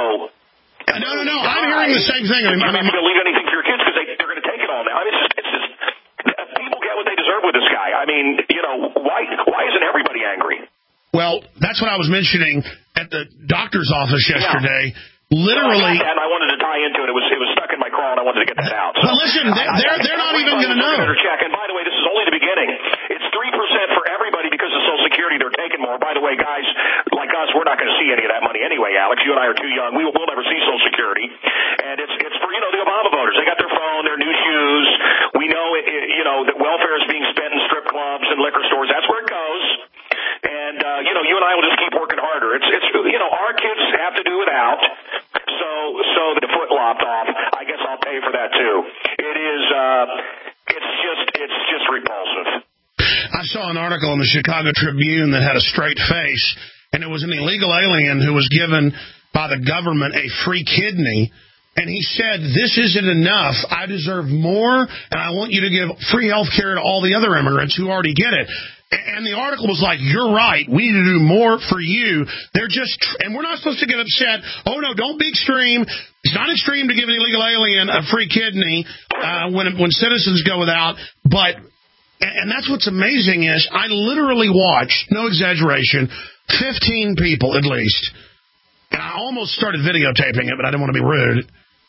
C: No, no, no. I'm hearing the same thing. I mean,
P: you're
C: I
P: not
C: mean,
P: going to leave anything for your kids because they, they're going to take it all now. I mean, it's just, it's just, people get what they deserve with this guy. I mean, you know, why, why isn't everybody angry?
C: Well, that's what I was mentioning at the doctor's office yesterday. Yeah. Literally,
P: well, I and I wanted to tie into it. It was it was stuck in my craw, and I wanted to get that out. So,
C: well, listen, they're I, they're, they're not even going to know.
P: Check. And by the way, this is only the beginning. It's three percent for everybody because of Social Security. They're taking more. By the way, guys like us, we're not going to see any of that money anyway. Alex, you and I are too young. We will we'll never see Social Security, and it's it's for you know the Obama voters. They got their phone, their new shoes. We know it, it, you know that welfare is being spent in strip clubs and liquor stores. That's where it goes. And uh, you know, you and I will just keep working harder. It's it's you know our kids have to do without. So, so the foot lopped off. I guess I'll pay for that too. It is, uh, it's just, it's just repulsive.
C: I saw an article in the Chicago Tribune that had a straight face, and it was an illegal alien who was given by the government a free kidney. And he said, this isn't enough. I deserve more, and I want you to give free health care to all the other immigrants who already get it. And the article was like, you're right. We need to do more for you. They're just, and we're not supposed to get upset. Oh, no, don't be extreme. It's not extreme to give an illegal alien a free kidney uh, when when citizens go without. But, and that's what's amazing is I literally watched, no exaggeration, fifteen people at least. And I almost started videotaping it, but I didn't want to be rude.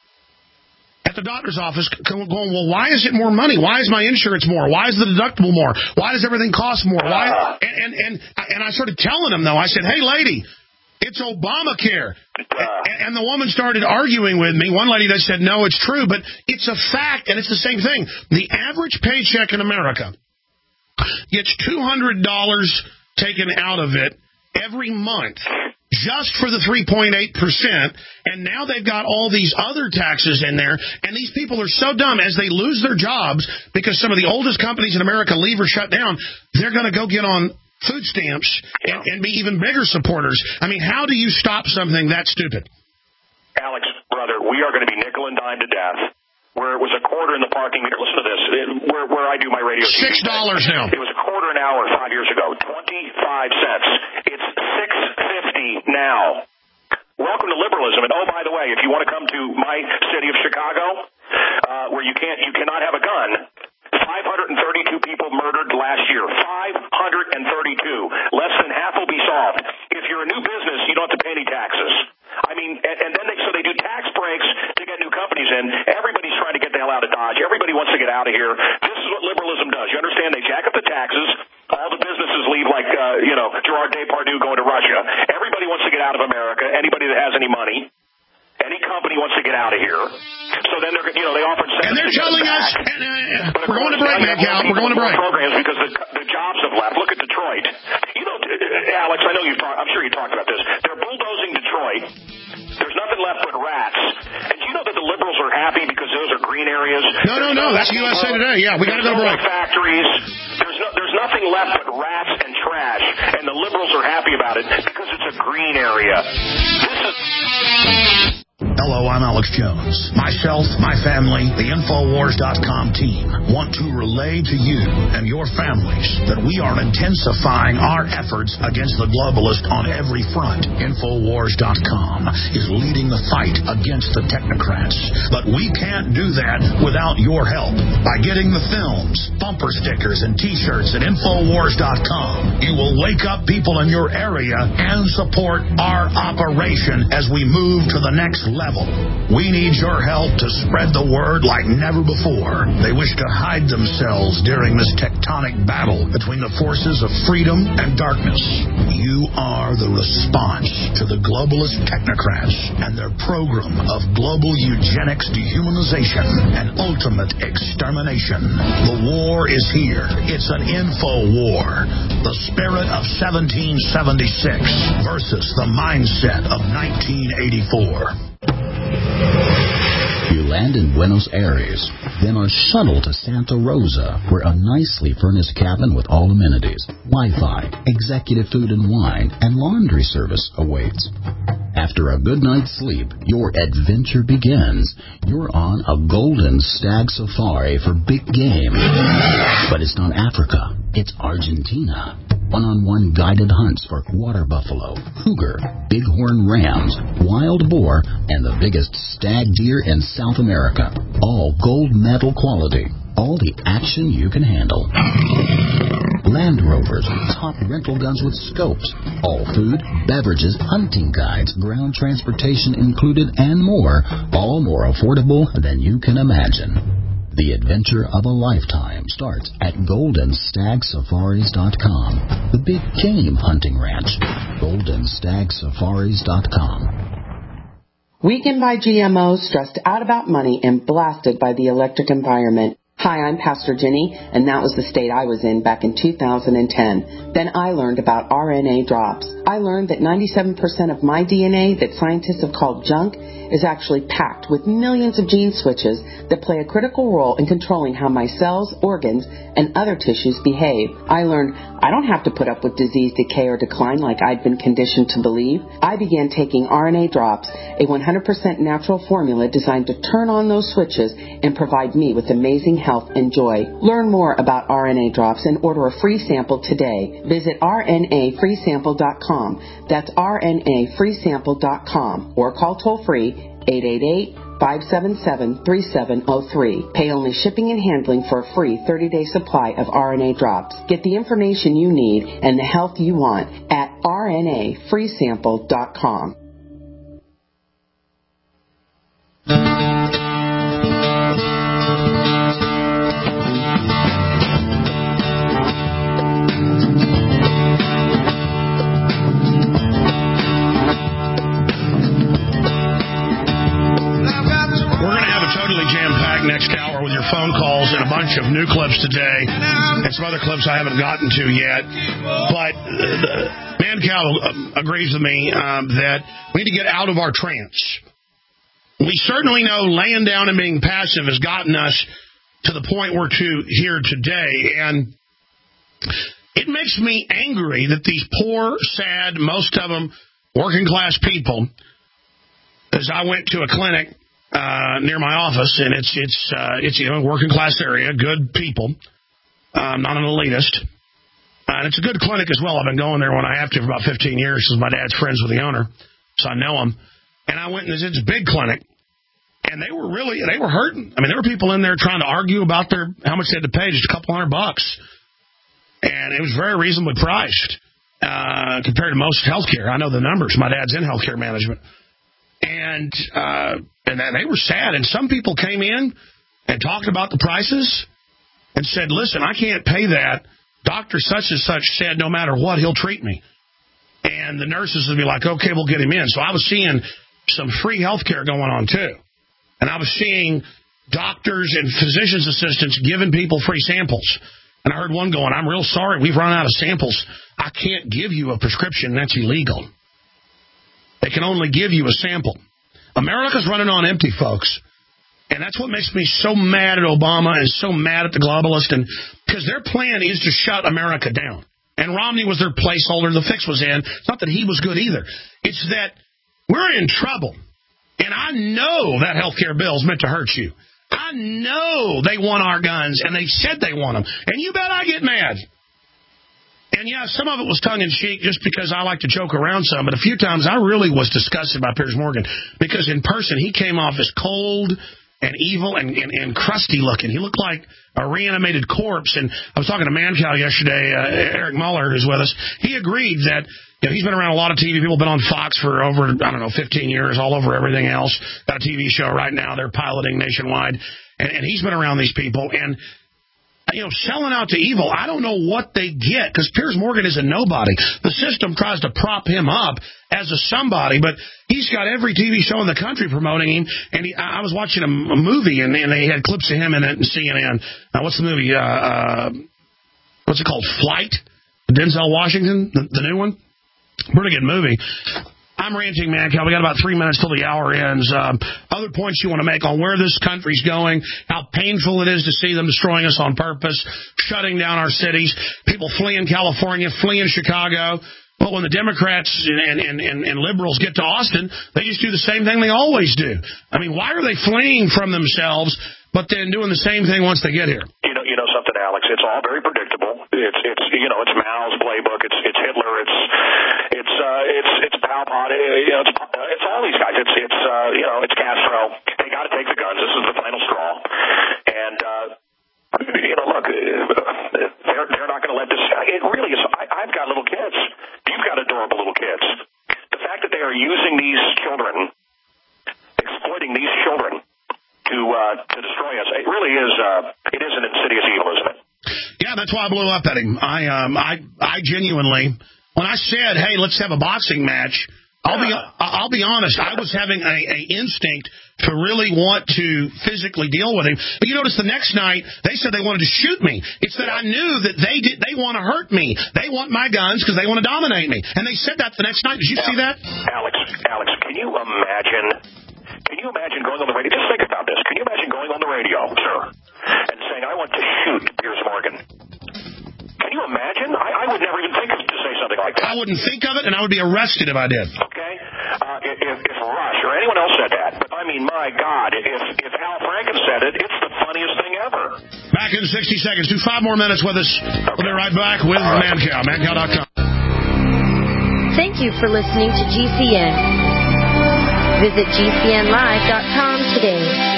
C: At the doctor's office going, well, why is it more money? Why is my insurance more? Why is the deductible more? Why does everything cost more? Why? And and and, and I started telling them, though, I said, hey, lady, it's Obamacare. And, and the woman started arguing with me. One lady that said, no, it's true, but it's a fact, and it's the same thing. The average paycheck in America gets two hundred dollars taken out of it every month. Just for the three point eight percent, and now they've got all these other taxes in there, and these people are so dumb, as they lose their jobs, because some of the oldest companies in America leave or shut down, they're going to go get on food stamps and, and be even bigger supporters. I mean, how do you stop something that stupid?
P: Alex, brother, we are going to be nickel and dime to death. Where it was a quarter in the parking meter. Listen to this. It, where, where I do my radio.
C: Six dollars now.
P: It was a quarter an hour five years ago. Twenty-five cents. It's six fifty now. Welcome to liberalism. And oh, by the way, if you want to come to my city of Chicago, uh, where you can't, you cannot have a gun. five hundred thirty-two people murdered last year. five hundred thirty-two. Less than half will be solved. If you're a new business, you don't have to pay any taxes. I mean, and, and then they, so they do tax breaks to get new companies in. Everybody's trying to get the hell out of Dodge. Everybody wants to get out of here. This is what liberalism does. You understand? They jack up the taxes. All the businesses leave like, uh, you know, Gerard Depardieu going to Russia. Everybody wants to get out of America. Anybody that has any money. Any company wants to get out of here. So then they're, you know, they offer incentives.
C: And they're telling us, and, uh, we're going to break, man, Cal. We're going to break.
P: Programs because the, the jobs have left. Look at Detroit. You know, Alex, I know you've talked, I'm sure you talked about this. They're bulldozing Detroit. There's nothing left but rats. And do you know that the liberals are happy because those are green areas?
C: No, no, no. That's U S A Today. Yeah, we got to go to break.
P: Factories. There's no, there's nothing left but rats and trash. And the liberals are happy about it because it's a green area. This is...
I: Hello, I'm Alex Jones. Myself, my family, the Infowars dot com team want to relay to you and your families that we are intensifying our efforts against the globalist on every front. Infowars dot com is leading the fight against the technocrats. But we can't do that without your help. By getting the films, bumper stickers, and T-shirts at Infowars dot com, you will wake up people in your area and support our operation as we move to the next level. We need your help to spread the word like never before. They wish to hide themselves during this tectonic battle between the forces of freedom and darkness. You are the response to the globalist technocrats and their program of global eugenics, dehumanization, and ultimate extermination. The war is here. It's an info war. The spirit of seventeen seventy-six versus the mindset of nineteen eighty-four.
Q: You land in Buenos Aires, then are shuttled to Santa Rosa, where a nicely furnished cabin with all amenities, Wi-Fi, executive food and wine, and laundry service awaits. After a good night's sleep, your adventure begins. You're on a golden stag safari for big game. But it's not Africa, it's Argentina. One-on-one guided hunts for water buffalo, cougar, bighorn rams, wild boar, and the biggest stag deer in South America. All gold medal quality. All the action you can handle. Land Rovers, top rental guns with scopes. All food, beverages, hunting guides, ground transportation included, and more. All more affordable than you can imagine. The adventure of a lifetime starts at golden stag safaris dot com. The big game hunting ranch. golden stag safaris dot com.
R: Weakened by G M Os, stressed out about money, and blasted by the electric environment. Hi, I'm Pastor Jenny, and that was the state I was in back in two thousand ten. Then I learned about R N A drops. I learned that ninety-seven percent of my D N A that scientists have called junk is actually packed with millions of gene switches that play a critical role in controlling how my cells, organs, and other tissues behave. I learned I don't have to put up with disease, decay, or decline like I'd been conditioned to believe. I began taking R N A drops, a one hundred percent natural formula designed to turn on those switches and provide me with amazing health and joy. Learn more about R N A drops and order a free sample today. Visit R N A free sample dot com. That's R N A free sample dot com or call toll free eight eight eight, five seven seven, three seven zero three. Pay only shipping and handling for a free thirty-day supply of R N A drops. Get the information you need and the health you want at R N A free sample dot com.
C: Next hour with your phone calls and a bunch of new clips today and some other clips I haven't gotten to yet. But uh, Mancow uh, agrees with me um, that we need to get out of our trance. We certainly know laying down and being passive has gotten us to the point we're to here today. And it makes me angry that these poor, sad, most of them working class people is I went to a clinic uh, near my office, and it's it's uh, it's you know a working class area, good people, um, not an elitist, uh, and it's a good clinic as well. I've been going there when I have to for about fifteen years because my dad's friends with the owner, so I know him. And I went and it's a big clinic, and they were really they were hurting. I mean, there were people in there trying to argue about their how much they had to pay, just a couple hundred bucks, and it was very reasonably priced uh, compared to most healthcare. I know the numbers. My dad's in healthcare management. And uh, and they were sad. And some people came in and talked about the prices and said, listen, I can't pay that. Doctor such and such said no matter what, he'll treat me. And the nurses would be like, okay, we'll get him in. So I was seeing some free health care going on, too. And I was seeing doctors and physician's assistants giving people free samples. And I heard one going, I'm real sorry, we've run out of samples. I can't give you a prescription. That's illegal. They can only give you a sample. America's running on empty, folks. And that's what makes me so mad at Obama and so mad at the globalists. And because their plan is to shut America down. And Romney was their placeholder. The fix was in. It's not that he was good either. It's that we're in trouble. And I know that health care bill is meant to hurt you. I know they want our guns, and they said they want them. And you bet I get mad. And, yeah, some of it was tongue-in-cheek just because I like to joke around some. But a few times I really was disgusted by Piers Morgan because in person he came off as cold and evil and, and, and crusty-looking. He looked like a reanimated corpse. And I was talking to Mancow yesterday, uh, Eric Muller, who's with us. He agreed that you know, he's been around a lot of T V people, been on Fox for over, I don't know, fifteen years, all over everything else. Got a T V show right now they're piloting nationwide. And, and he's been around these people. And you know, selling out to evil, I don't know what they get, because Piers Morgan is a nobody. The system tries to prop him up as a somebody, but he's got every T V show in the country promoting him. And he, I was watching a, a movie, and, and they had clips of him in it in C N N. Now, what's the movie? Uh, uh, what's it called? Flight? Denzel Washington, the, the new one? Pretty good movie. I'm ranting, Mancow. We got about three minutes till the hour ends. Um, other points you want to make on where this country's going, how painful it is to see them destroying us on purpose, shutting down our cities, people fleeing California, fleeing Chicago. But when the Democrats and, and, and, and liberals get to Austin, they just do the same thing they always do. I mean, why are they fleeing from themselves, but then doing the same thing once they get here?
P: You know, you know something, Alex. It's all very predictable. It's it's you know, it's Mao's playbook. It's it's Hitler. It's it's uh, it's it's Pol Pot. You know, it's it's all these guys. It's it's uh, you know, it's Castro. They got to take the guns. This is the final straw. And uh, you know, look, they're they're not going to let this. It really is. I, I've got little kids. You've got adorable little kids. The fact that they are using these children, exploiting these children to uh, to destroy us, it really is. Uh, it is an insidious evil, isn't it?
C: Yeah, that's why I blew up at him. I um I I genuinely, when I said, hey, let's have a boxing match, I'll be I'll be honest, I was having a, a instinct to really want to physically deal with him. But you notice the next night they said they wanted to shoot me. It's that I knew that they did they want to hurt me. They want my guns because they want to dominate me. And they said that the next night. Did you see that?
P: Alex, Alex, can you imagine? Can you imagine going on the radio? Just think about this. Can you imagine going on the radio, sir, and saying, I want to shoot Piers Morgan? Can you imagine? I, I would never even think of to say something like that.
C: I wouldn't think of it, and I would be arrested if I did.
P: Okay? Uh, if, if Rush or anyone else said that, but I mean, my God, if, if Al Franken said it, it's the funniest thing ever.
C: Back in sixty seconds. Do five more minutes with us. Okay. We'll be right back with right. Mancow. Mancow dot com.
S: Thank you for listening to G C N. Visit G C N live dot com today.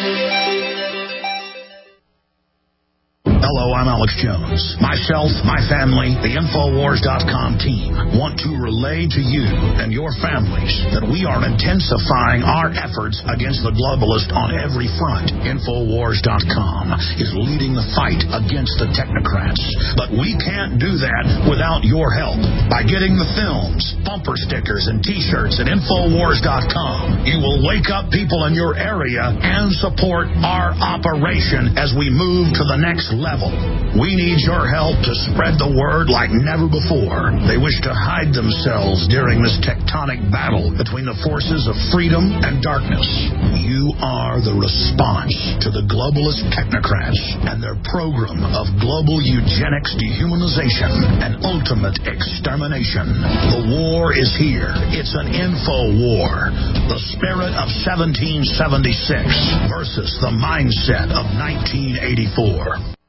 I: Hello, I'm Alex Jones. Myself, my family, the Infowars dot com team want to relay to you and your families that we are intensifying our efforts against the globalist on every front. Infowars dot com is leading the fight against the technocrats. But we can't do that without your help. By getting the films, bumper stickers, and T-shirts at Infowars dot com, you will wake up people in your area and support our operation as we move to the next level. We need your help to spread the word like never before. They wish to hide themselves during this tectonic battle between the forces of freedom and darkness. You are the response to the globalist technocrats and their program of global eugenics, dehumanization, and ultimate extermination. The war is here. It's an info war. The spirit of seventeen seventy-six versus the mindset of nineteen eighty-four.